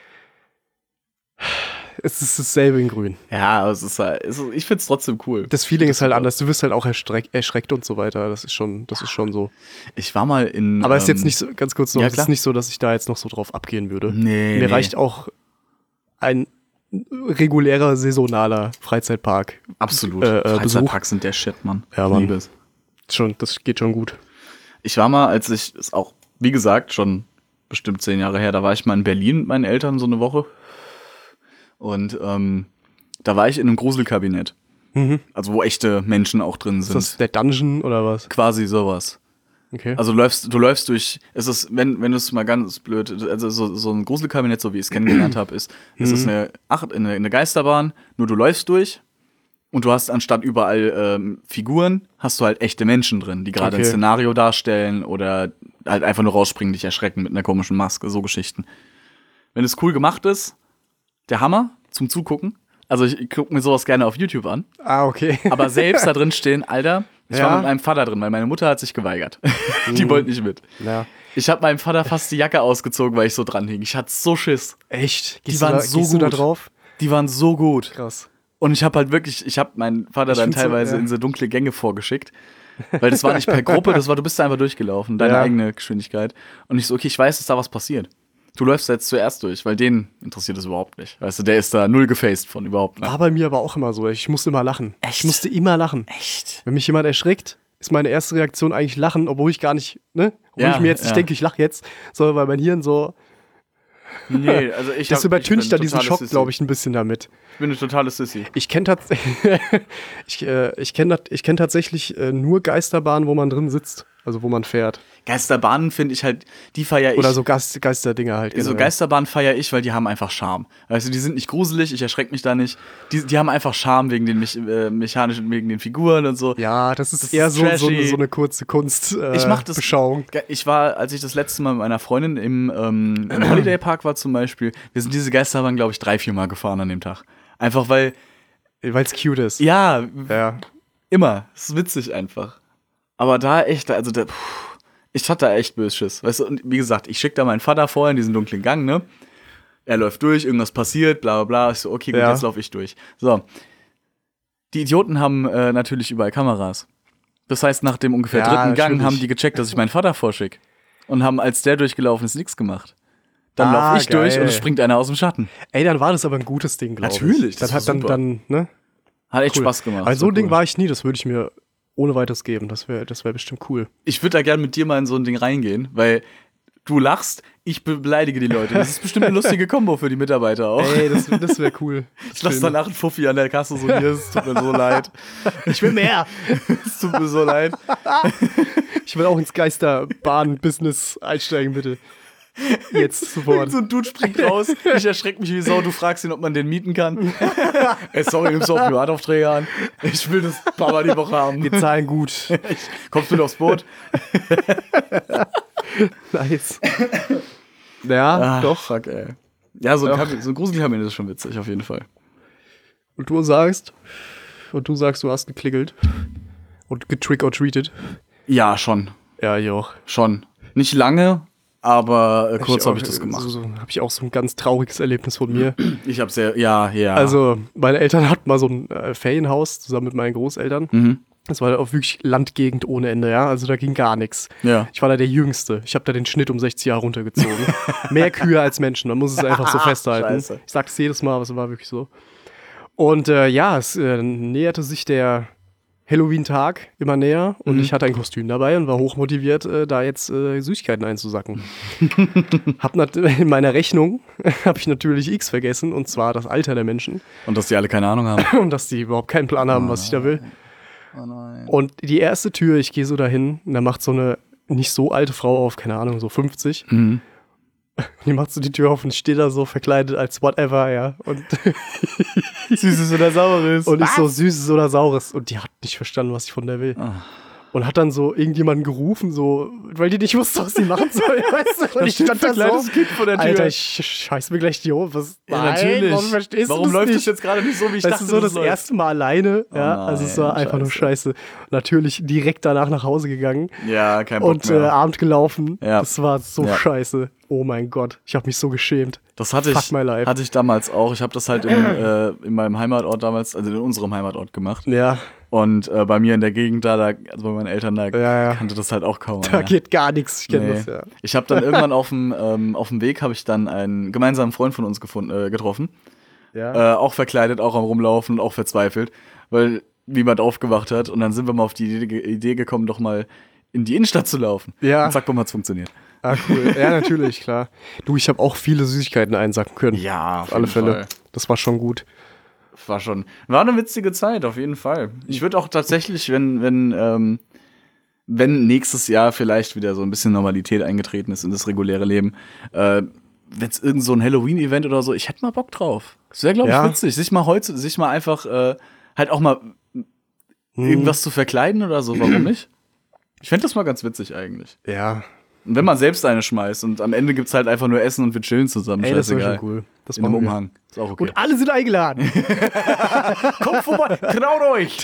es ist dasselbe in grün. Ja, aber es ist halt, es ist, ich find's trotzdem cool. Das Feeling ist halt super. anders. Du wirst halt auch erschreck, erschreckt und so weiter. Das ist schon, das ist schon so. Ich war mal in. Aber es ist ähm, jetzt nicht so, ganz kurz noch, ja, es klar. ist nicht so, dass ich da jetzt noch so drauf abgehen würde. Nee. Mir nee. reicht auch ein regulärer, saisonaler Freizeitpark. Absolut. äh, äh, Besuch. Freizeitparks sind der Shit, Mann. Ja, Ich Mann. liebe es. Schon, das geht schon gut. Ich war mal, als ich, ist auch, wie gesagt, schon bestimmt zehn Jahre her, da war ich mal in Berlin mit meinen Eltern so eine Woche. Und ähm, da war ich in einem Gruselkabinett. Mhm. Also wo echte Menschen auch drin Ist sind. das der Dungeon oder was? Quasi sowas. Okay. Also du läufst, du läufst durch, es ist, wenn, wenn du es mal ganz blöd, also so, so ein Gruselkabinett, so wie ich es kennengelernt habe, ist, ist es eine, ach, eine, eine Geisterbahn, nur du läufst durch und du hast anstatt überall ähm, Figuren, hast du halt echte Menschen drin, die gerade Okay. ein Szenario darstellen oder halt einfach nur rausspringen, dich erschrecken mit einer komischen Maske, so Geschichten. Wenn es cool gemacht ist, der Hammer zum Zugucken. Also ich, ich gucke mir sowas gerne auf YouTube an. Ah, okay. Aber selbst da drin stehen, Alter, ich Ja. war mit meinem Vater drin, weil meine Mutter hat sich geweigert. Die wollte nicht mit. Ja. Ich habe meinem Vater fast die Jacke ausgezogen, weil ich so dran hing. Ich hatte so Schiss. Echt? Die Gehst waren du da, so gehst du da gut. drauf? Die waren so gut. Krass. Und ich habe halt wirklich, ich habe meinen Vater Ich dann find's so, teilweise ja. in so dunkle Gänge vorgeschickt. Weil das war nicht per Gruppe, das war, du bist da einfach durchgelaufen, deine Ja. eigene Geschwindigkeit. Und ich so, okay, ich weiß, dass da was passiert. Du läufst da jetzt zuerst durch, weil den interessiert es überhaupt nicht. Weißt du, der ist da null gefaced von überhaupt nicht. War bei mir aber auch immer so. Ich musste immer lachen. Echt? Ich musste immer lachen. Echt? Wenn mich jemand erschreckt, ist meine erste Reaktion eigentlich lachen, obwohl ich gar nicht, ne? Obwohl Ja, ich mir jetzt nicht ja. denke, ich lache jetzt, sondern weil mein Hirn so, Nee, also ich das hab- übertüncht ich bin dann diesen totales Schock, Sissi. glaube ich, ein bisschen damit. Ich bin eine totale Sissy. Ich kenne tatsächlich, ich, äh, ich kenn tat- ich kenn tatsächlich äh, nur Geisterbahnen, wo man drin sitzt, also wo man fährt. Geisterbahnen finde ich halt, die feiere ich. Oder so Geist, Geisterdinger halt. So generell. Geisterbahnen feiere ich, weil die haben einfach Charme. Weißt du, die sind nicht gruselig, ich erschrecke mich da nicht. Die, die haben einfach Charme wegen den Mech äh, mechanischen, wegen den Figuren und so. Ja, das ist Das eher ist so, so, eine, trashy. so eine kurze Kunst. Äh, Ich mach das- Beschauung. Ge- Ich war, als ich das letzte Mal mit meiner Freundin im, ähm, im Holiday Park war zum Beispiel, wir sind diese Geisterbahn, glaube ich, drei, vier Mal gefahren an dem Tag. Einfach weil, Weil es cute ist. ja, Ja. immer. Es ist witzig einfach. Aber da echt, also da, puh, ich hatte da echt böse Schiss. Weißt du, und wie gesagt, ich schicke da meinen Vater vorher in diesen dunklen Gang, ne? Er läuft durch, irgendwas passiert, bla bla bla. Ich so, okay, gut, Ja. jetzt laufe ich durch. So. Die Idioten haben äh, natürlich überall Kameras. Das heißt, nach dem ungefähr Ja, dritten Gang natürlich. haben die gecheckt, dass ich meinen Vater vorschicke. Und haben, als der durchgelaufen ist, nichts gemacht. Dann Ah, laufe ich durch geil. und es springt einer aus dem Schatten. Ey, dann war das aber ein gutes Ding, glaube ich. Natürlich, Das das hat war dann, super. dann, ne? Hat echt Cool. Spaß gemacht. Aber so ein Ding cool. war ich nie, das würde ich mir ohne weiteres geben. Das wäre das wär bestimmt cool. Ich würde da gerne mit dir mal in so ein Ding reingehen, weil du lachst, ich be beleidige die Leute. Das ist bestimmt eine lustige Kombo für die Mitarbeiter auch. Ey, das, das wäre cool. Ich lass danach einen Fuffi an der Kasse so hier, es tut mir so leid. Ich will mehr. Es tut mir so leid. Ich will auch ins Geisterbahn-Business einsteigen, bitte. Jetzt sofort. So ein Dude springt raus, ich erschrecke mich wie Sau, du fragst ihn, ob man den mieten kann. Ey, sorry, nimmst du auch Privataufträge an? Ich will das ein paar Mal die Woche haben. Wir zahlen gut. Kommst du mit aufs Boot? Nice. Ja, doch. Fuck, ey. Ja, so ein, Doch. Kabin so ein Gruselkabinett ist schon witzig, auf jeden Fall. Und du sagst, und du sagst, du hast geklingelt und getrick or treated. Ja, schon. Ja, ich auch. Schon. Nicht lange, aber äh, kurz habe ich das gemacht. So, so, habe ich auch so ein ganz trauriges Erlebnis von mir. Ich habe sehr, ja, ja. Also, meine Eltern hatten mal so ein äh, Ferienhaus zusammen mit meinen Großeltern. Mhm. Das war auch wirklich Landgegend ohne Ende, ja. Also da ging gar nichts. Ja. Ich war da der Jüngste. Ich habe da den Schnitt um sechzig Jahre runtergezogen. Mehr Kühe als Menschen, man muss es einfach so festhalten. Scheiße. Ich sage es jedes Mal, aber es war wirklich so. Und äh, ja, es äh, näherte sich der Halloween-Tag immer näher und Mhm. ich hatte ein Kostüm dabei und war hochmotiviert, äh, da jetzt äh, Süßigkeiten einzusacken. hab nat- in meiner Rechnung habe ich natürlich X vergessen, und zwar das Alter der Menschen Und dass die alle keine Ahnung haben. und dass die überhaupt keinen Plan haben, was ich da will. Oh nein. Und die erste Tür, ich gehe so dahin, und da macht so eine nicht so alte Frau auf, keine Ahnung, so fünfzig. Mhm. Die macht so die Tür auf und ich stehe da so verkleidet als whatever, ja. Und, Süßes oder Saures. und ich so Süßes oder Saures. Und die hat nicht verstanden, was ich von der will. Ah. und hat dann so irgendjemanden gerufen, so, weil die nicht wusste, was sie machen soll. Weißt du? Und ich stand da so, Kind vor der Tür. Alter, ich scheiß mir gleich die Hose. Was? Ja, Nein, natürlich. Warum verstehst Warum du das läuft nicht? das jetzt gerade nicht so, wie ich Weißt dachte, du, so das das läuft? erste Mal alleine. Oh ja, also es war nein, einfach nur scheiße. Natürlich direkt danach nach Hause gegangen Ja, kein Bock und äh, mehr. Abend gelaufen. Ja. Das war so Ja. scheiße. Oh mein Gott, ich habe mich so geschämt. Das hatte Fuck ich, my life. hatte ich damals auch. Ich habe das halt in, äh, in meinem Heimatort damals, also in unserem Heimatort gemacht. Ja, Und äh, bei mir in der Gegend da, da, also bei meinen Eltern, da Ja, ja. kannte das halt auch kaum da einer. geht gar nichts. Ich kenne Nee. das ja. Ich habe dann irgendwann auf dem ähm, auf dem Weg habe ich dann einen gemeinsamen Freund von uns gefunden, äh, getroffen, Ja. äh, auch verkleidet, auch am rumlaufen und auch verzweifelt, weil niemand aufgewacht hat. Und dann sind wir mal auf die Idee, Idee gekommen, doch mal in die Innenstadt zu laufen. Ja. Und zack, bumm, hat's funktioniert. Ah, cool. Ja, natürlich, klar. Du, ich habe auch viele Süßigkeiten einsacken können. Ja, Auf alle Fälle. Das war schon gut. War schon, war eine witzige Zeit, auf jeden Fall. Ich würde auch tatsächlich, wenn, wenn, ähm, wenn nächstes Jahr vielleicht wieder so ein bisschen Normalität eingetreten ist in das reguläre Leben, äh, wenn es irgend so ein Halloween-Event oder so, ich hätte mal Bock drauf. Das wäre, glaube ich, Ja. witzig. Sich mal heute, sich mal einfach, äh, halt auch mal irgendwas zu verkleiden oder so, warum nicht? Ich fände das mal ganz witzig eigentlich. Ja. Und wenn man selbst eine schmeißt und am Ende gibt's halt einfach nur Essen und wir chillen zusammen, Ey, das wäre scheißegal. schon cool. Das In einem machen wir. Umhang. Ist auch okay. Und alle sind eingeladen. Kommt vorbei, traut euch!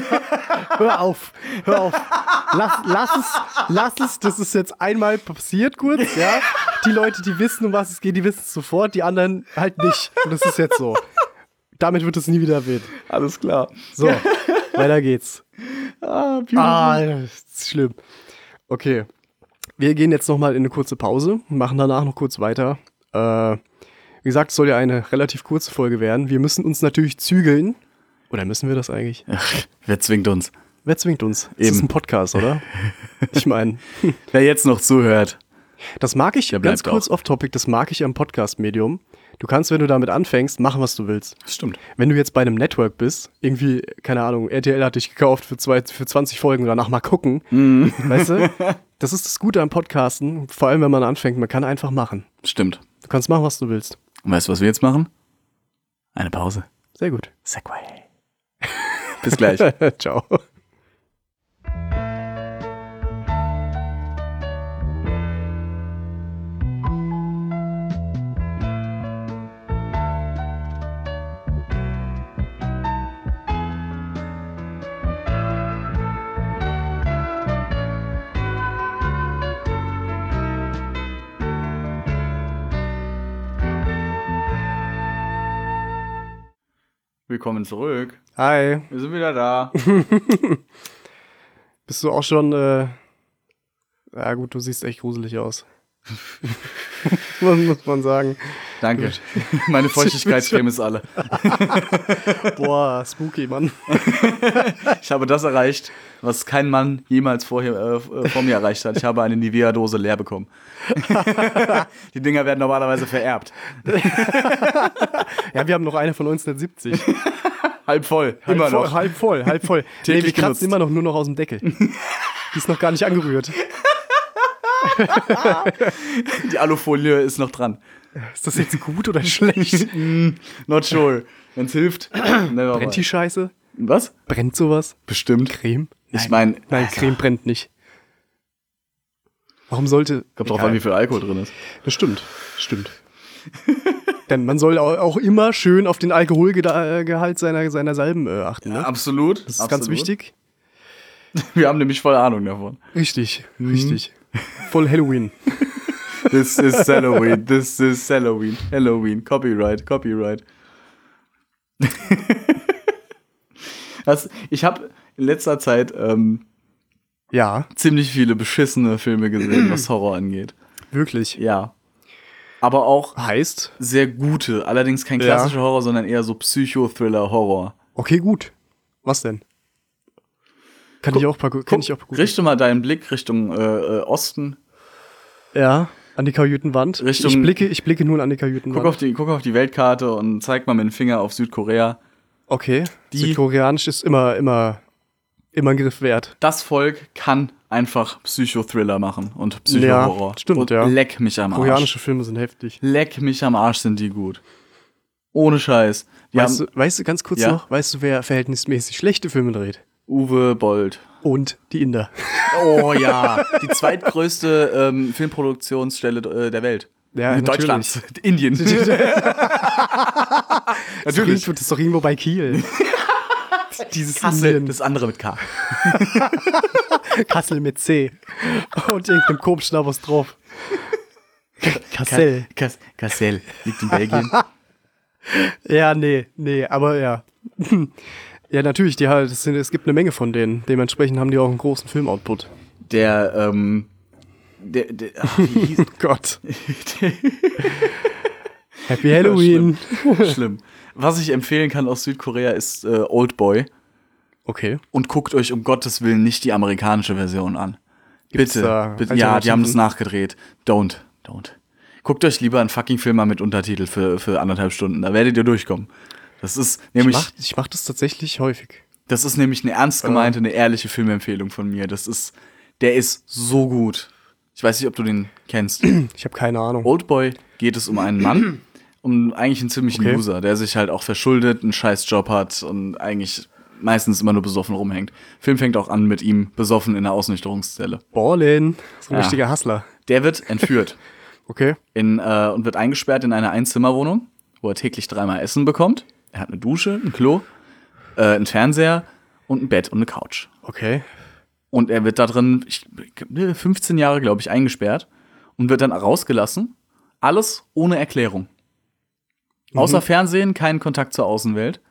Hör auf, hör auf. Lass, lass es, lass es. Das ist jetzt einmal passiert kurz, ja. Die Leute, die wissen, um was es geht, die wissen es sofort. Die anderen halt nicht. Und das ist jetzt so. Damit wird es nie wieder erwähnt. Alles klar. So, weiter geht's. Ah, beautiful. Ah, das ist schlimm. Okay. Wir gehen jetzt nochmal in eine kurze Pause und machen danach noch kurz weiter. Äh, wie gesagt, es soll ja eine relativ kurze Folge werden. Wir müssen uns natürlich zügeln. Oder müssen wir das eigentlich? Ach, wer zwingt uns? Wer zwingt uns? Das Eben. ist ein Podcast, oder? Ich meine, Wer jetzt noch zuhört. das mag ich, Der ganz bleibt kurz off-topic, das mag ich am Podcast-Medium. Du kannst, wenn du damit anfängst, machen, was du willst. Stimmt. Wenn du jetzt bei einem Network bist, irgendwie, keine Ahnung, R T L hat dich gekauft für, zwei, für zwanzig Folgen, danach mal gucken, Mhm. weißt du? Das ist das Gute am Podcasten, vor allem wenn man anfängt, man kann einfach machen. Stimmt. Du kannst machen, was du willst. Und weißt du, was wir jetzt machen? Eine Pause. Sehr gut. Segway. Bis gleich. Ciao. Willkommen zurück. Hi. Wir sind wieder da. Bist du auch schon, äh, ja gut, du siehst echt gruselig aus. muss, muss man sagen. Danke. Meine Feuchtigkeitscreme ist alle. Boah, spooky, Mann. Ich habe das erreicht, was kein Mann jemals vorher, äh, vor mir erreicht hat. Ich habe eine Nivea-Dose leer bekommen. Die Dinger werden normalerweise vererbt. Ja, wir haben noch eine von neunzehnhundertsiebzig. Halb voll. Halb Immer voll, noch. Halb voll, halb voll. Nee, Täglich wir kratzen genutzt. immer noch nur noch aus dem Deckel. Die ist noch gar nicht angerührt. Die Alufolie ist noch dran. Ist das jetzt gut oder schlecht? Not sure. Wenn's hilft. Never Brennt die Scheiße? Was? Brennt sowas? Bestimmt. Creme? Ich meine, Nein, Creme brennt nicht. Warum sollte... kommt drauf Egal. an, wie viel Alkohol drin ist. Das stimmt, stimmt. Denn man soll au- auch immer schön auf den Alkoholgehalt seiner, seiner Salben äh, achten. Ne? Absolut. Das ist ganz wichtig. Wir haben nämlich voll Ahnung davon. Richtig, richtig. Voll Halloween. This is Halloween. This is Halloween. Halloween. Copyright. Copyright. Das, ich habe in letzter Zeit ähm, Ja, ziemlich viele beschissene Filme gesehen, was Horror angeht. wirklich. Ja. Aber auch Heißt, sehr gute. Allerdings kein Ja. klassischer Horror, sondern eher so Psychothriller-Horror. okay, gut. Was denn? Kann ich auch paar, kenn ich auch paar gute. Richte mal deinen Blick Richtung äh, äh, Osten. Ja, an die Kajütenwand. Richtung- ich blicke, ich blicke nun an die Kajütenwand. Guck auf, die, guck auf die Weltkarte und zeig mal mit dem Finger auf Südkorea. Okay, Die- Südkoreanisch ist immer, immer, immer ein Griff wert. Das Volk kann einfach Psychothriller machen und Psychohorror. Ja, stimmt, und ja. Leck mich am Arsch. Koreanische Filme sind heftig. Leck mich am Arsch, sind die gut. Ohne Scheiß. Die Weißt haben du, weißt du, ganz kurz Ja? noch, weißt du, wer verhältnismäßig schlechte Filme dreht? Uwe Boll. Und die Inder. Oh ja, die zweitgrößte ähm, Filmproduktionsstelle äh, der Welt. Ja, Deutschland. Indien. Natürlich. Das ist doch irgendwo bei Kiel. Dieses Kassel, Indien. das andere mit K. Kassel mit C. Und irgendeinem Kopfschnappers drauf. Kassel. Kass, Kassel. Liegt in Belgien. Ja, nee, nee, aber ja. Ja, natürlich, die halt, es, sind, es gibt eine Menge von denen. Dementsprechend haben die auch einen großen Filmoutput. Der, ähm, der, der, ach, wie hieß Gott. Happy Halloween. Schlimm. Schlimm. Was ich empfehlen kann aus Südkorea ist äh, Oldboy. Okay. Und guckt euch um Gottes Willen nicht die amerikanische Version an. Gibt's Bitte. da bitte. Ja, die haben das Alternativen? nachgedreht. Don't. Don't. Guckt euch lieber einen fucking Film mal mit Untertitel für, für anderthalb Stunden. Da werdet ihr durchkommen. Das ist nämlich, Ich mach, ich mach das tatsächlich häufig. das ist nämlich eine ernst gemeinte, eine ehrliche Filmempfehlung von mir. Das ist, der ist so gut. Ich weiß nicht, ob du den kennst. Ich habe keine Ahnung. Oldboy geht es um einen Mann, um eigentlich einen ziemlichen Okay. Loser, der sich halt auch verschuldet, einen scheiß Job hat und eigentlich meistens immer nur besoffen rumhängt. Film fängt auch an mit ihm besoffen in der Ausnüchterungszelle. Ballin. So ein Ja. richtiger Hustler. Der wird entführt Okay. in, äh, und wird eingesperrt in eine Einzimmerwohnung, wo er täglich dreimal Essen bekommt. Er hat eine Dusche, ein Klo, äh, einen Fernseher und ein Bett und eine Couch. Okay. Und er wird da drin ich, fünfzehn Jahre, glaube ich, eingesperrt und wird dann rausgelassen. Alles ohne Erklärung. Außer Fernsehen, keinen Kontakt zur Außenwelt.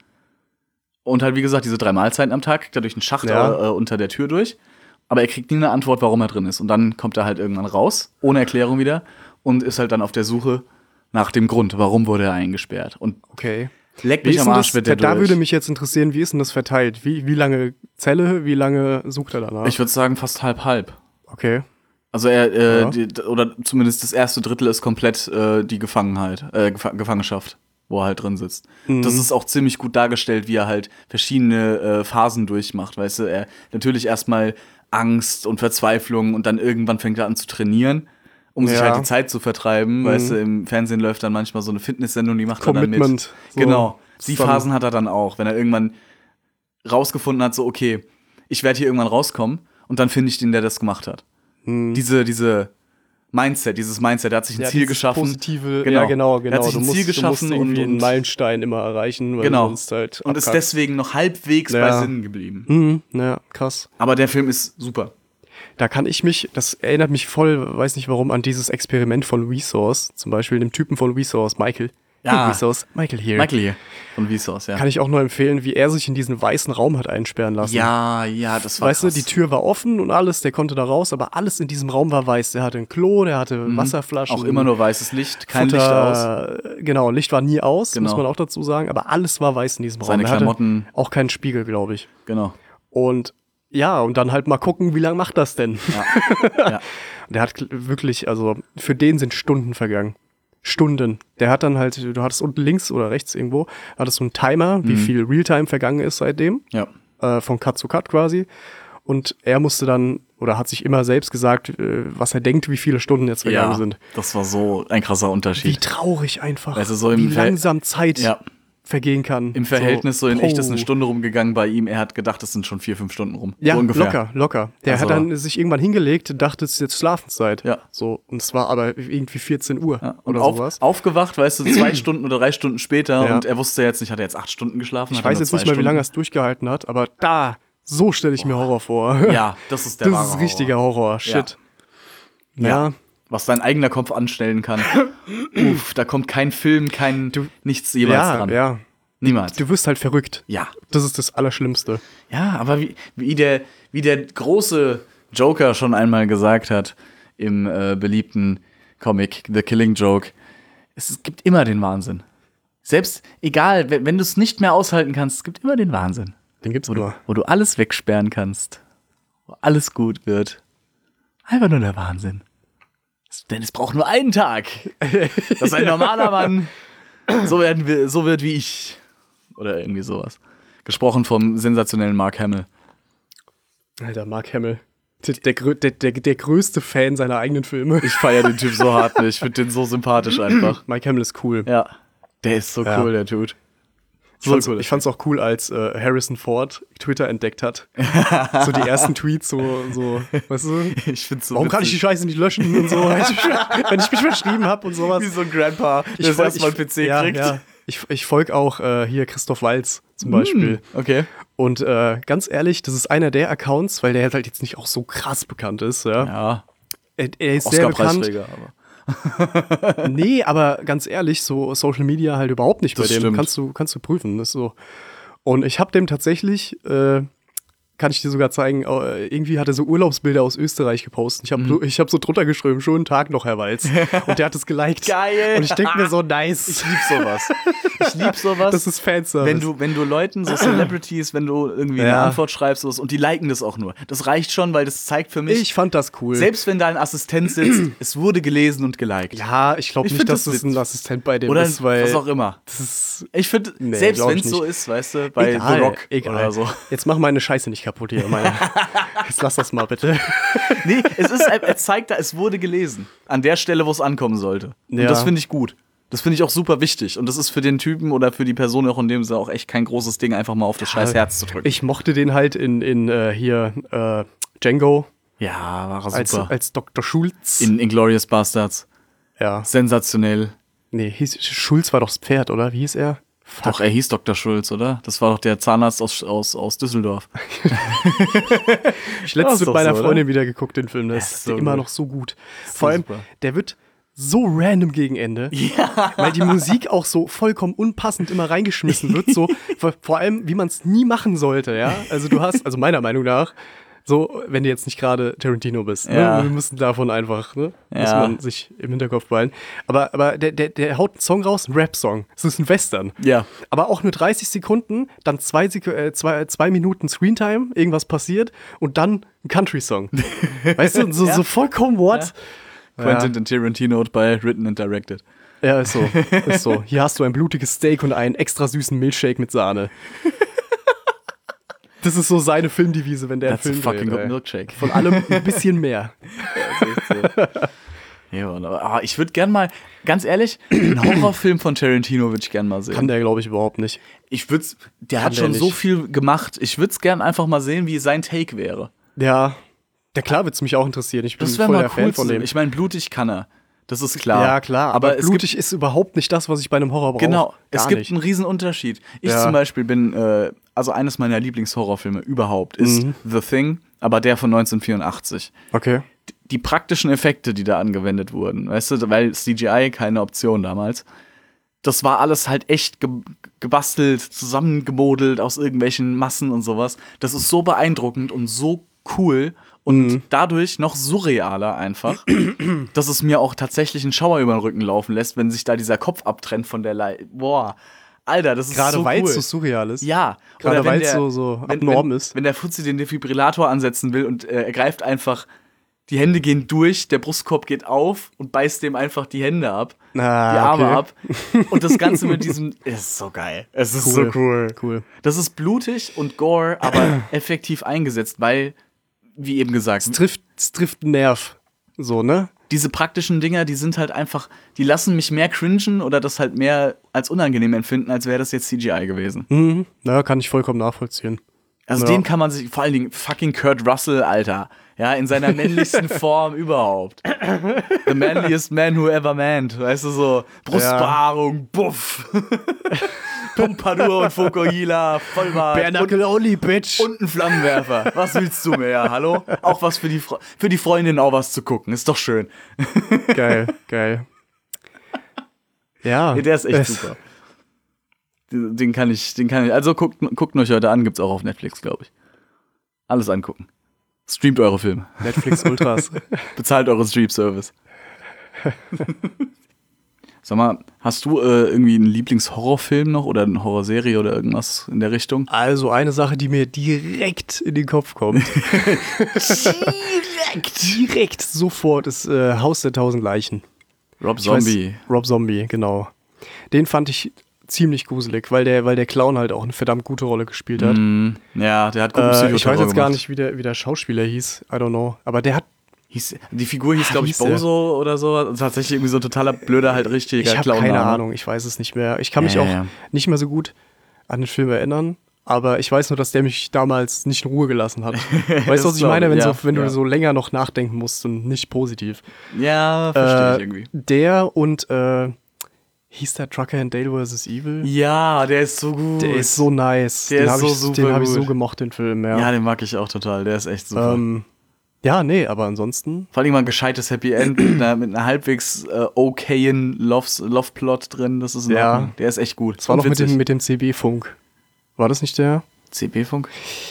Und halt, wie gesagt, diese drei Mahlzeiten am Tag, kriegt er durch einen Schacht Ja. äh, unter der Tür durch. Aber er kriegt nie eine Antwort, warum er drin ist. Und dann kommt er halt irgendwann raus, ohne Erklärung wieder, und ist halt dann auf der Suche nach dem Grund, warum wurde er eingesperrt. Und Okay. leck Wie mich ist am denn Arsch das, wird der da durch. würde mich jetzt interessieren, wie ist denn das verteilt? Wie, wie lange Zelle, wie lange sucht er danach? Ich würde sagen, fast halb-halb. Okay. Also er, äh, Ja. die, oder zumindest das erste Drittel ist komplett äh, die Gefangenheit, äh, Gef Gefangenschaft, wo er halt drin sitzt. Mhm. Das ist auch ziemlich gut dargestellt, wie er halt verschiedene äh, Phasen durchmacht, weißt du, er natürlich erstmal Angst und Verzweiflung und dann irgendwann fängt er an zu trainieren, um sich Ja. halt die Zeit zu vertreiben, Mhm. weißt du, im Fernsehen läuft dann manchmal so eine Fitnesssendung, die macht er dann mit. Commitment. So. Genau, die Zusammen. Phasen hat er dann auch, wenn er irgendwann rausgefunden hat, so okay, ich werde hier irgendwann rauskommen und dann finde ich den, der das gemacht hat. Mhm. Diese, diese Mindset, dieses Mindset, der hat sich ein Ja, Ziel dieses geschaffen. Positive, Genau. ja genau, genau. Er hat sich du ein musst, Ziel du musst geschaffen irgendwie und- einen Meilenstein immer erreichen, weil Genau. du sonst halt Und ist abkackst. deswegen noch halbwegs Ja. bei Sinnen geblieben. Mhm, ja, krass. Aber der Film ist super. Da kann ich mich, das erinnert mich voll, weiß nicht warum, an dieses Experiment von Resource, zum Beispiel dem Typen von Resource, Michael. Ja. Hey, Resource, Michael hier. Michael hier von Vsauce, ja. Kann ich auch nur empfehlen, wie er sich in diesen weißen Raum hat einsperren lassen. Ja, ja, das war Weißt krass. du, die Tür war offen und alles, der konnte da raus, aber alles in diesem Raum war weiß. Der hatte ein Klo, der hatte Wasserflaschen. Auch immer nur weißes Licht, kein Futter, Licht aus. Genau, Licht war nie aus, Genau. muss man auch dazu sagen, aber alles war weiß in diesem Raum. Seine Der hatte Klamotten. auch keinen Spiegel, glaube ich. Genau. Und ja, und dann halt mal gucken, wie lange macht das denn? Ja. Ja. Der hat kl- wirklich, also für den sind Stunden vergangen. Stunden. Der hat dann halt, du hattest unten links oder rechts irgendwo, hattest so einen Timer, wie viel Realtime vergangen ist seitdem, ja. äh, von Cut zu Cut quasi. Und er musste dann, oder hat sich immer selbst gesagt, äh, was er denkt, wie viele Stunden jetzt vergangen Ja, sind. das war so ein krasser Wie Unterschied. traurig einfach, Also so im wie Ver- langsam Zeit Ja. vergehen kann. Im Verhältnis so, in echt ist eine oh. Stunde rumgegangen bei ihm. Er hat gedacht, es sind schon vier, fünf Stunden rum. Ja, so ungefähr. locker, locker. Der Also- hat dann sich irgendwann hingelegt, dachte, es ist jetzt Schlafenszeit. Ja. So, und es war aber irgendwie vierzehn Uhr Ja, und oder auf, sowas. aufgewacht, weißt du, zwei Stunden oder drei Stunden später Ja. und er wusste jetzt nicht, hat er jetzt acht Stunden geschlafen? Ich hat er weiß nur jetzt zwei nicht mal, wie Stunden? lange er es durchgehalten hat, aber da, so stelle ich mir Horror vor. Ja, das ist der das wahre ist Horror. richtiger Horror. Shit. Ja. Ja. Was dein eigener Kopf anstellen kann. Uff, da kommt kein Film, kein nichts Ja, jeweils ja, dran. ja. Niemals. Du wirst halt verrückt. ja. Das ist das Allerschlimmste. Ja, aber wie, wie, der, wie der große Joker schon einmal gesagt hat im äh, beliebten Comic The Killing Joke, es gibt immer den Wahnsinn. Selbst, egal, wenn, wenn du es nicht mehr aushalten kannst, es gibt immer den Wahnsinn. Den gibt's Wo du, nur. wo du alles wegsperren kannst, wo alles gut wird. Einfach nur der Wahnsinn. Es- Denn es braucht nur einen Tag, dass ein normaler Mann so, werden will, so wird wie ich. Oder irgendwie sowas. Gesprochen vom sensationellen Mark Hamill. Alter, Mark Hamill. Der, der, grö- der, der, der größte Fan seiner eigenen Filme. Ich feiere den Typ so hart. Ich finde den so sympathisch einfach. Mike Hamill ist cool. Ja. Der ist so Ja. cool, der Dude. Ich fand's, ich fand's auch cool, als äh, Harrison Ford Twitter entdeckt hat. So die ersten Tweets, so, so weißt du? Ich find's so Warum witzig. kann ich die Scheiße nicht löschen und so, wenn ich, wenn ich mich verschrieben habe und sowas. Wie so ein Grandpa, der das fol- erstmal P C ja, kriegt. Ja. Ich, ich folge auch äh, hier Christoph Waltz zum Beispiel. Mm, okay. Und äh, ganz ehrlich, das ist einer der Accounts, weil der halt jetzt nicht auch so krass bekannt ist. Ja. Ja, Er, er ist sehr bekannt. Oscar-Preisträger, aber. Nee, aber ganz ehrlich, so Social Media halt überhaupt nicht bei Das dem. stimmt. Kannst du, kannst du prüfen. Das ist so. Und ich habe dem tatsächlich, äh, kann ich dir sogar zeigen, äh, irgendwie hat er so Urlaubsbilder aus Österreich gepostet. Ich habe Mhm. ich hab so drunter geschrieben, schönen Tag noch, Herr Walz. Und der hat es geliked. Geil. Und ich denke mir so, nice. Ich lieb sowas. Ich lieb sowas. Das ist Fanservice. Wenn du, wenn du Leuten, so Celebrities, wenn du irgendwie eine Ja. Antwort schreibst sowas, und die liken das auch nur. Das reicht schon, weil das zeigt für mich, ich fand das cool. selbst wenn da ein Assistent sitzt, es wurde gelesen und geliked. ja, ich glaube Ich nicht, find dass das das ein witzig. Assistent bei dem Oder ist, weil was auch immer. das ist Ich finde, Nee, selbst glaub wenn ich es so nicht. ist, weißt du, bei egal, The Rock egal. oder so. Jetzt mach meine Scheiße nicht kaputt hier. Meine. Jetzt lass das mal bitte. Nee, es ist, er zeigt da, es wurde gelesen. An der Stelle, wo es ankommen sollte. Und Ja. das finde ich gut. Das finde ich auch super wichtig. Und das ist für den Typen oder für die Person auch in dem Sinne auch echt kein großes Ding, einfach mal auf das scheiß Herz zu drücken. Ich mochte den halt in, in äh, hier äh, Django ja, war er als, super. als Doktor Schulz. in Inglourious Bastards. ja. Sensationell. Nee, hieß, Schulz war doch das Pferd, oder? Wie hieß er? Fuck. Doch, er hieß Doktor Schulz, oder? Das war doch der Zahnarzt aus, aus, aus Düsseldorf. Ich Ja, letztens ist mit doch meiner so, Freundin wieder geguckt, den Film. Der Ja, ist ist so immer gut. noch so gut. so Vor allem, super. der wird so random gegen Ende. Ja. Weil die Musik auch so vollkommen unpassend immer reingeschmissen wird. So, vor, vor allem, wie man es nie machen sollte, ja. Also du hast, also meiner Meinung nach, so, wenn du jetzt nicht gerade Tarantino bist. Ja. Ne? Wir müssen davon einfach, ne? Muss Ja. man sich im Hinterkopf behalten. Aber, aber der, der, der haut einen Song raus, einen Rap-Song. Es ist ein Western. Ja. Aber auch nur dreißig Sekunden, dann zwei, Sek äh, zwei, zwei Minuten Screentime, irgendwas passiert und dann ein Country-Song. Weißt du, so, Ja. so vollkommen what? Quentin and Tarantino bei Written and Directed. Ja, ist so. Ist so. Hier hast du ein blutiges Steak und einen extra süßen Milchshake mit Sahne. Das ist so seine Filmdevise, wenn der That's a Film fucking dreht, good ey. milkshake. Von allem ein bisschen mehr. Ja, aber ah, ich würde gern mal, ganz ehrlich, einen Horrorfilm von Tarantino würde ich gern mal sehen. Kann der, glaube ich, überhaupt nicht. ich würd's, der Kann hat der schon so nicht. viel gemacht. Ich würde es gern einfach mal sehen, wie sein Take wäre. Ja, der klar wird es mich auch interessieren. Ich bin Das wäre voll mal der cool Fan von zu dem. sehen. Ich meine, blutig kann er. Das ist klar. Ja, klar, aber, aber es blutig ist überhaupt nicht das, was ich bei einem Horror brauche. Genau, es Gar gibt nicht. einen riesen Unterschied. Ich Ja. zum Beispiel bin, äh, also eines meiner Lieblingshorrorfilme überhaupt ist Mhm. The Thing, aber der von neunzehnhundertvierundachtzig. Okay. Die praktischen Effekte, die da angewendet wurden, weißt du, weil C G I keine Option damals, das war alles halt echt ge gebastelt, zusammengemodelt aus irgendwelchen Massen und sowas. Das ist so beeindruckend und so cool und Mhm. dadurch noch surrealer einfach, dass es mir auch tatsächlich einen Schauer über den Rücken laufen lässt, wenn sich da dieser Kopf abtrennt von der Leiche. Boah, Alter, das ist Gerade so weil cool. es so surreal ist. Ja, Gerade oder wenn weil es der- so, so wenn, abnorm wenn, ist. Wenn der Fuzzi den Defibrillator ansetzen will und äh, er greift einfach, die Hände gehen durch, der Brustkorb geht auf und beißt dem einfach die Hände ab, Ah, die Arme okay. ab. Und das Ganze mit diesem, es ist so geil. Es ist Cool. so cool. Cool. Das ist blutig und gore, aber effektiv eingesetzt, weil, wie eben gesagt, Es trifft, es trifft einen Nerv. So, ne? diese praktischen Dinger, die sind halt einfach, die lassen mich mehr cringen oder das halt mehr als unangenehm empfinden, als wäre das jetzt C G I gewesen. Mhm. Ja, kann ich vollkommen nachvollziehen. Also Ja. den kann man sich, vor allen Dingen fucking Kurt Russell, Alter. Ja, in seiner männlichsten Form überhaupt. The manliest man who ever manned. Weißt du, so Brustbehaarung, Buff. Pompadour und Fokuhila, Vollbart. Bare-Knuckle only, bitch. Und ein Flammenwerfer. Was willst du mehr, hallo? Auch was für die, Fre für die Freundin auch was zu gucken. Ist doch schön. Geil, geil. Ja. Ja, der ist echt es- super. Den den kann ich, den kann ich, also guckt, guckt euch heute an, gibt's auch auf Netflix, glaube ich. Alles angucken. Streamt eure Filme. Netflix Ultras. Bezahlt euren Stream-Service. Sag mal, hast du äh, irgendwie einen Lieblingshorrorfilm noch oder eine Horrorserie oder irgendwas in der Richtung? Also eine Sache, die mir direkt in den Kopf kommt. direkt. Direkt sofort ist äh, Haus der tausend Leichen. Rob Ich weiß- Zombie. Rob Zombie, genau. Den fand ich ziemlich gruselig, weil der, weil der Clown halt auch eine verdammt gute Rolle gespielt hat. Mm, ja, der hat guten Äh, Psychoterror ich weiß jetzt gar gemacht. nicht, wie der, wie der Schauspieler hieß. I don't know. Aber der hat. Hieß, die Figur hieß, glaube ich, hieß der? Bozo oder so. Und tatsächlich irgendwie so ein totaler blöder, halt richtiger Ich habe Clown. keine Ahnung, ich weiß es nicht mehr. Ich kann mich Ja, auch ja. nicht mehr so gut an den Film erinnern. Aber ich weiß nur, dass der mich damals nicht in Ruhe gelassen hat. Weißt Das du, was ich glaub meine, ich, wenn, ja, so, wenn ja. du so länger noch nachdenken musst und nicht positiv? Ja, verstehe Äh, ich irgendwie. Der und, äh, hieß der Trucker and Dale versus. Evil? Ja, der ist so gut. Der ist so nice. Der den ist hab so ich, super Den habe ich so gut. gemocht, den Film, ja. Ja, den mag ich auch total. Der ist echt super. ähm, ja, nee, aber ansonsten. Vor allem mal ein gescheites Happy End mit einer, mit einer halbwegs äh, okayen Love- Love-Plot drin. Das ist in Ja. Ordnung. Der ist echt gut. Das war noch mit dem, mit dem C B-Funk. War das nicht der? C B-Funk?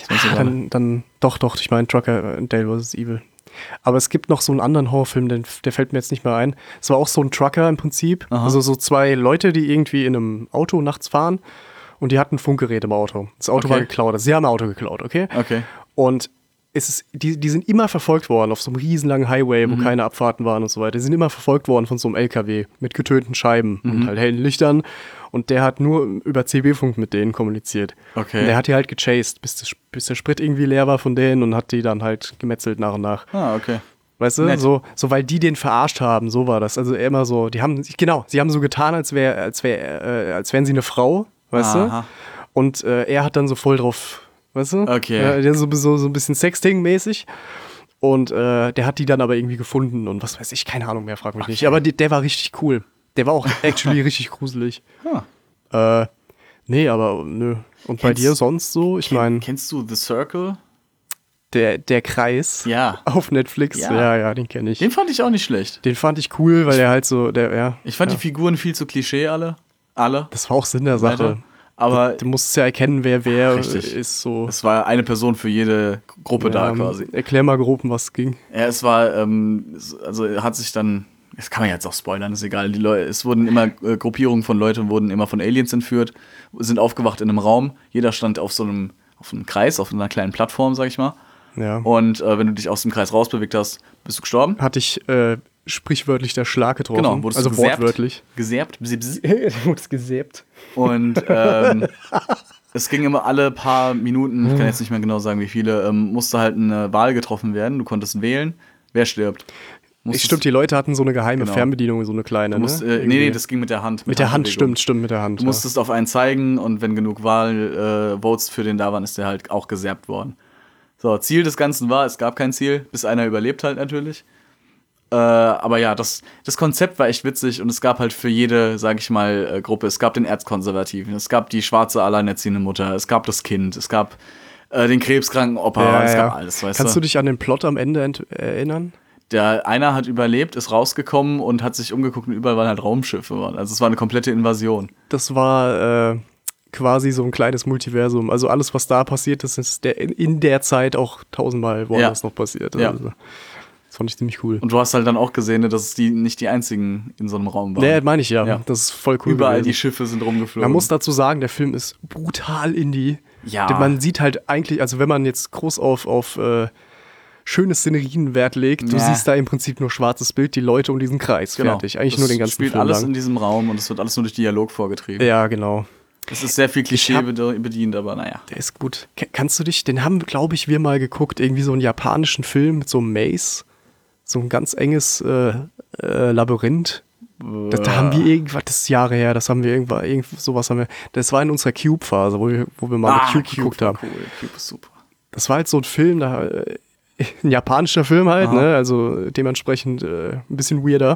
Dann, dann, doch, doch, ich meine Trucker and Dale versus. Evil. Aber es gibt noch so einen anderen Horrorfilm, den, der fällt mir jetzt nicht mehr ein. Es war auch so ein Trucker im Prinzip. Aha. Also so zwei Leute, die irgendwie in einem Auto nachts fahren und die hatten ein Funkgerät im Auto. Das Auto Okay. war geklaut. Also sie haben ein Auto geklaut, okay? Okay. Und es ist, die, die sind immer verfolgt worden auf so einem riesenlangen Highway, wo keine Abfahrten waren und so weiter. Die sind immer verfolgt worden von so einem L K W mit getönten Scheiben und halt hellen Lichtern. Und der hat nur über C B-Funk mit denen kommuniziert. Okay. Und der hat die halt gechased, bis, das, bis der Sprit irgendwie leer war von denen und hat die dann halt gemetzelt nach und nach. Ah, okay. Weißt du, Nett. so, so weil die den verarscht haben, so war das. Also immer so, die haben, genau, sie haben so getan, als wär, als wär, äh, als wären sie eine Frau, weißt Aha. du? Und äh, er hat dann so voll drauf, weißt du? Okay. Ja, der so, so, so ein bisschen Sexting-mäßig. Und äh, der hat die dann aber irgendwie gefunden und was weiß ich, keine Ahnung mehr, frag mich nicht. Aber die, der war richtig cool. Der war auch actually richtig gruselig. Ah. Äh, nee, aber nö. Und bei Kennst- dir sonst so? Ich meine, Kennst du The Circle? der, der Kreis Ja. auf Netflix, Ja. ja, ja, den kenne ich. Den fand ich auch nicht schlecht. Den fand ich cool, weil der halt so, der, ja. Ich fand ja. die Figuren viel zu Klischee alle. Alle. Das war auch Sinn der Sache. Leider. Aber Du musst ja erkennen, wer wer Richtig. ist so. es war eine Person für jede Gruppe da Ja, quasi. Erklär mal grob, um was es ging. Ja, es war, ähm, es- also er hat sich dann, das kann man jetzt auch spoilern, ist egal. Die Leute, es wurden immer äh, Gruppierungen von Leuten wurden immer von Aliens entführt, sind aufgewacht in einem Raum. Jeder stand auf so einem, auf einem Kreis, auf einer kleinen Plattform, sag ich mal. Ja. Und äh, wenn du dich aus dem Kreis rausbewegt hast, bist du gestorben. Hatte ich äh, sprichwörtlich der Schlag getroffen. Genau, wurdest also du gesäbt. wortwörtlich. Gesäbt. Bzz, bzz. Du wurdest gesäbt. Und ähm, es ging immer alle paar Minuten, ich kann jetzt nicht mehr genau sagen, wie viele, ähm, musste halt eine Wahl getroffen werden. Du konntest wählen, wer stirbt. Musstest- Stimmt, die Leute hatten so eine geheime Genau. Fernbedienung, so eine kleine. Du musst, ne? äh, nee, Irgendwie. nee, das ging mit der Hand. mit der Hand, Handbewegung. stimmt, stimmt, mit der Hand. Du musstest auf einen zeigen und wenn genug Wahl-Votes für den da waren, ist der halt auch geserbt worden. So, Ziel des Ganzen war, es gab kein Ziel, bis einer überlebt halt natürlich. Äh, aber ja, das, das Konzept war echt witzig und es gab halt für jede, sag ich mal, äh, Gruppe, es gab den Erzkonservativen, es gab die schwarze alleinerziehende Mutter, es gab das Kind, es gab äh, den krebskranken Opa, Ja, es ja. gab alles, weißt Kannst du? du dich an den Plot am Ende ent- erinnern? Der einer hat überlebt, ist rausgekommen und hat sich umgeguckt und überall waren halt Raumschiffe. Also es war eine komplette Invasion. Das war äh, quasi so ein kleines Multiversum. Also alles, was da passiert ist, ist der, in, in der Zeit auch tausendmal woanders Ja. noch passiert. Ja. Also, das fand ich ziemlich cool. Und du hast halt dann auch gesehen, ne, dass es die nicht die einzigen in so einem Raum waren. Nee, meine ich ja. Ja. Das ist voll cool Überall gewesen. die Schiffe sind rumgeflogen. Man muss dazu sagen, der Film ist brutal indie. Ja. Denn man sieht halt eigentlich, also wenn man jetzt groß auf, auf äh, schöne Szenerien Wert legt, du Ja. siehst da im Prinzip nur schwarzes Bild, die Leute um diesen Kreis. genau. Fertig. Eigentlich das nur den ganzen spielt Film alles lang. in diesem Raum und es wird alles nur durch Dialog vorgetrieben. Ja, genau. Es ist sehr viel Klischee hab- bede- bedient, aber naja. Der ist gut. Ke- Kannst du dich, den haben, glaube ich, wir mal geguckt, irgendwie so einen japanischen Film mit so einem Maze. So ein ganz enges äh, äh, Labyrinth. Da, da haben wir irgendwas, das ist Jahre her, das haben wir irgendwann, irgend sowas haben wir, das war in unserer Cube-Phase, wo wir, wo wir mal mit Cube, geguckt war haben. Cool. Cube ist super. Das war halt so ein Film, da, äh, ein japanischer Film halt, Aha. ne, also dementsprechend äh, ein bisschen weirder.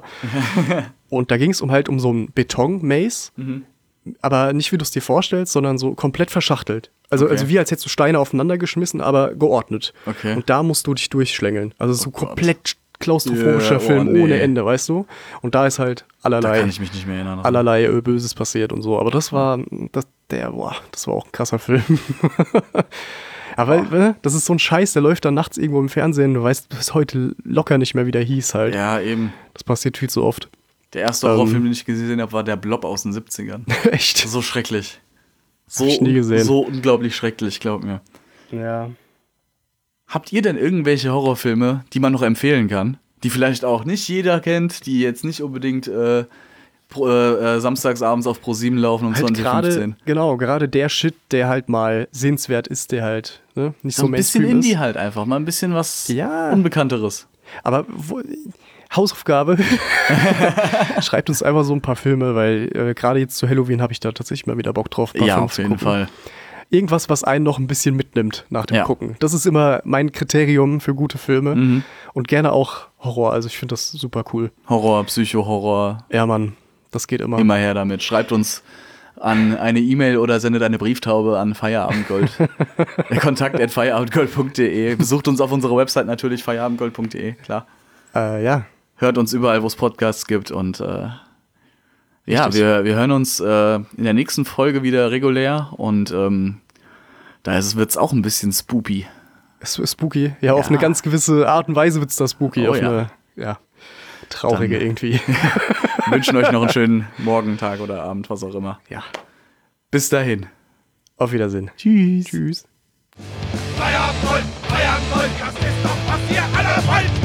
Und da ging es um halt um so ein Beton-Maze, Mhm. aber nicht wie du es dir vorstellst, sondern so komplett verschachtelt. Also, Okay. also wie als hättest du Steine aufeinander geschmissen, aber geordnet. Okay. Und da musst du dich durchschlängeln. Also so Oh Gott. komplett klaustrophobischer Ja, oh Film nee. ohne Ende, weißt du? Und da ist halt Da allerlei, kann ich mich nicht mehr erinnern. allerlei äh, Böses passiert und so. Aber das war, das, der, boah, das war auch ein krasser Film. Aber äh, das ist so ein Scheiß, der läuft dann nachts irgendwo im Fernsehen. Du weißt bis heute locker nicht mehr, wie der hieß halt. Ja, eben. Das passiert viel zu oft. Der erste Ähm. Horrorfilm, den ich gesehen habe, war der Blob aus den siebzigern. Echt? So schrecklich. So, Hab ich nie gesehen. so unglaublich schrecklich, glaub mir. Ja. Habt ihr denn irgendwelche Horrorfilme, die man noch empfehlen kann? Die vielleicht auch nicht jeder kennt, die jetzt nicht unbedingt äh, pro, äh, samstagsabends auf ProSieben laufen um Halt zwanzig gerade, fünfzehn. genau, gerade der Shit, der halt mal sehenswert ist, der halt ne, nicht so, So ein bisschen Mainstream Indie ist. halt einfach, mal ein bisschen was Ja. Unbekannteres. Aber wo, Hausaufgabe. Schreibt uns einfach so ein paar Filme, weil äh, gerade jetzt zu Halloween habe ich da tatsächlich mal wieder Bock drauf. ein paar Ja, Filme auf zu jeden gucken. Fall. Irgendwas, was einen noch ein bisschen mitnimmt nach dem Ja. Gucken. Das ist immer mein Kriterium für gute Filme. Mhm. Und gerne auch Horror. Also ich finde das super cool. Horror, Psycho-Horror, Ja, Mann, das geht immer. immer her damit. Schreibt uns an eine E-Mail oder sendet eine Brieftaube an Feierabendgold. Kontakt at feierabendgold punkt de. Besucht uns auf unserer Website natürlich feierabendgold punkt de, klar. Äh, ja, Hört uns überall, wo es Podcasts gibt und äh, ja, Richtig. wir, wir hören uns äh, in der nächsten Folge wieder regulär und ähm, da wird es auch ein bisschen spoopy. es ist spooky. Ja, auf Ja. eine ganz gewisse Art und Weise wird es da spooky. Oh, auf ja. eine, ja, traurige Dann- irgendwie. Wir wünschen euch noch einen schönen Morgen, Tag oder Abend, was auch immer. Ja, Bis dahin. auf Wiedersehen. Tschüss. Tschüss. Feierabend Gold, Feierabend Gold, das ist doch, was ihr alle wollt.